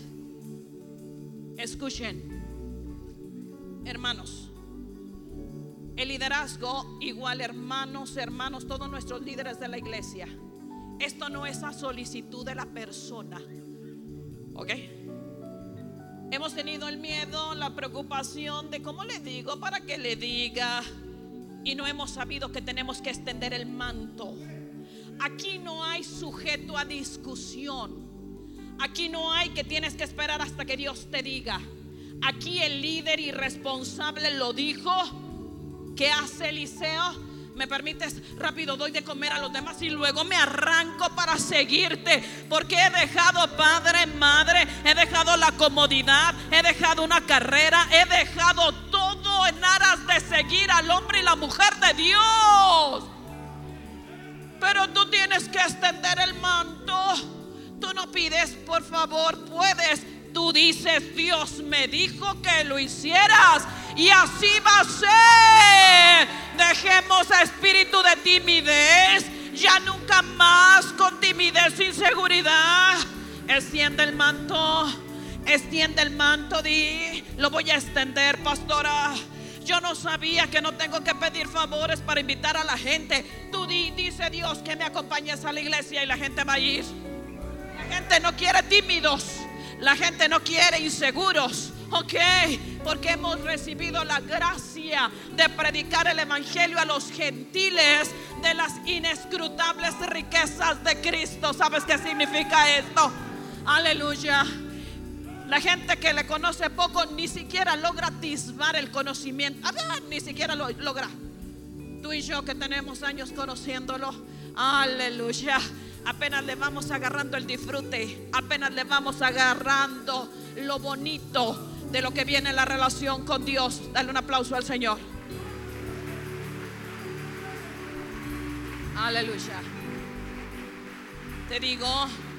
Escuchen, hermanos, el liderazgo igual, hermanos, todos nuestros líderes de la iglesia. Esto no es a solicitud de la persona, ¿ok? Hemos tenido el miedo, la preocupación de cómo le digo, para que le diga, y no hemos sabido que tenemos que extender el manto. Aquí no hay sujeto a discusión. Aquí no hay que tienes que esperar hasta que Dios te diga. Aquí el líder irresponsable lo dijo. ¿Qué hace Eliseo? ¿Me permites? Rápido doy de comer a los demás y luego me arranco para seguirte. Porque he dejado padre, madre, he dejado la comodidad, he dejado una carrera, he dejado todo en aras de seguir al hombre y la mujer de Dios. Pero tú tienes que extender el manto. Tú no pides, por favor, puedes. Tú dices, Dios me dijo que lo hicieras y así va a ser. Dejemos a espíritu de timidez. Ya nunca más con timidez, inseguridad. Extiende el manto. Extiende el manto. Di, lo voy a extender, pastora. Yo no sabía que no tengo que pedir favores para invitar a la gente. Tú dice Dios que me acompañes a la iglesia y la gente va a ir. La gente no quiere tímidos. La gente no quiere inseguros. Ok, porque hemos recibido la gracia de predicar el evangelio a los gentiles de las inescrutables riquezas de Cristo. ¿Sabes qué significa esto? Aleluya. La gente que le conoce poco ni siquiera logra atisbar el conocimiento. Ni siquiera lo logra. Tú y yo que tenemos años conociéndolo, aleluya, apenas le vamos agarrando el disfrute, apenas le vamos agarrando lo bonito de lo que viene en la relación con Dios. Dale un aplauso al Señor. Aleluya. Te digo,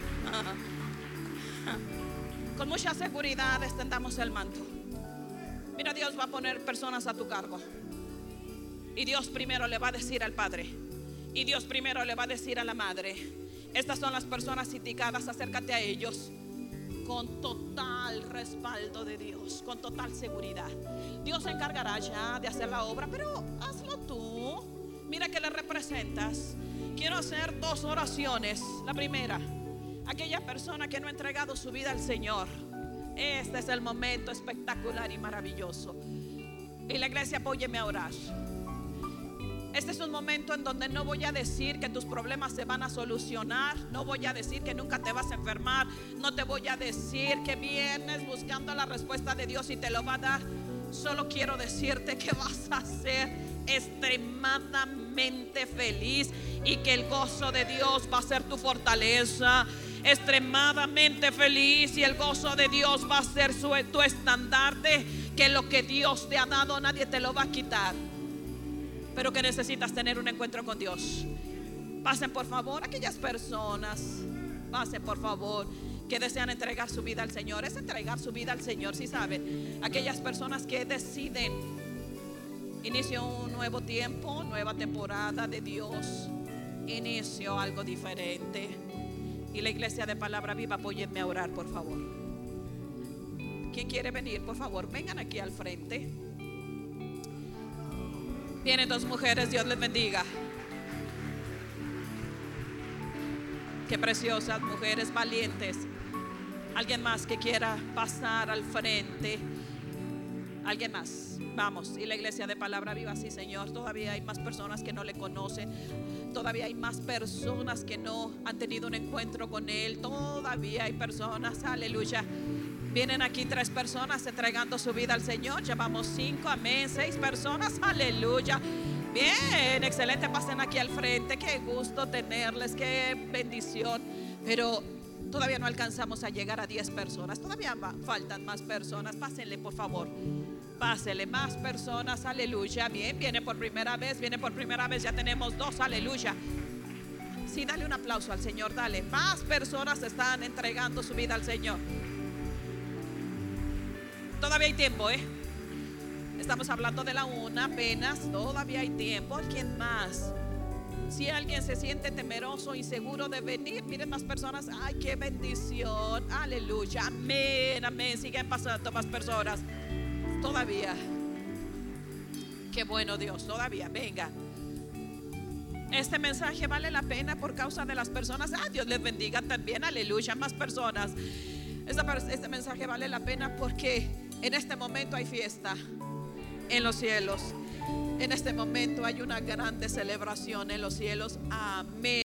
con mucha seguridad extendamos el manto. Mira, Dios va a poner personas a tu cargo. Y Dios primero le va a decir al padre, y Dios primero le va a decir a la madre: estas son las personas indicadas, acércate a ellos. Con total respaldo de Dios, con total seguridad. Dios se encargará ya de hacer la obra, pero hazlo tú. Mira que le representas. Quiero hacer 2 oraciones. La primera, aquella persona que no ha entregado su vida al Señor. Este es el momento espectacular y maravilloso. Y la iglesia, apóyeme a orar. Este es un momento en donde no voy a decir que tus problemas se van a solucionar. No voy a decir que nunca te vas a enfermar. No te voy a decir que vienes buscando la respuesta de Dios y te lo va a dar. Solo quiero decirte que vas a ser extremadamente feliz y que el gozo de Dios va a ser tu fortaleza. Extremadamente feliz, y el gozo de Dios va a ser tu estandarte. Que lo que Dios te ha dado nadie te lo va a quitar, pero que necesitas tener un encuentro con Dios. Pasen por favor aquellas personas, pasen por favor, que desean entregar su vida al Señor. Es entregar su vida al Señor, si saben. Aquellas personas que deciden inicio un nuevo tiempo, nueva temporada de Dios, inicio algo diferente. Y la iglesia de Palabra Viva, apóyenme a orar, por favor. ¿Quién quiere venir? Por favor, vengan aquí al frente. Vienen 2 mujeres, Dios les bendiga. Qué preciosas mujeres, valientes. Alguien más que quiera pasar al frente. Alguien más. Vamos. Y la iglesia de Palabra Viva, sí, Señor. Todavía hay más personas que no le conocen. Todavía hay más personas que no han tenido un encuentro con Él. Todavía hay personas, aleluya. Vienen aquí 3 personas entregando su vida al Señor. Llevamos 5, amén, 6 personas, aleluya. Bien, excelente, pasen aquí al frente. Qué gusto tenerles, qué bendición. Pero todavía no alcanzamos a llegar a 10 personas. Todavía faltan más personas. Pásenle, por favor. Pásenle, más personas, aleluya. Bien, viene por primera vez, ya tenemos 2, aleluya. Sí, dale un aplauso al Señor, dale. Más personas están entregando su vida al Señor. Todavía hay tiempo, Estamos hablando de la 1 apenas. Todavía hay tiempo. ¿Quién más? Si alguien se siente temeroso, inseguro de venir, miren más personas. Ay, qué bendición, aleluya, amén, amén. Siguen pasando más personas. Todavía. Qué bueno Dios, todavía, venga. Este mensaje vale la pena por causa de las personas. Dios les bendiga también, aleluya, más personas. Este mensaje vale la pena porque en este momento hay fiesta en los cielos. En este momento hay una grande celebración en los cielos. Amén.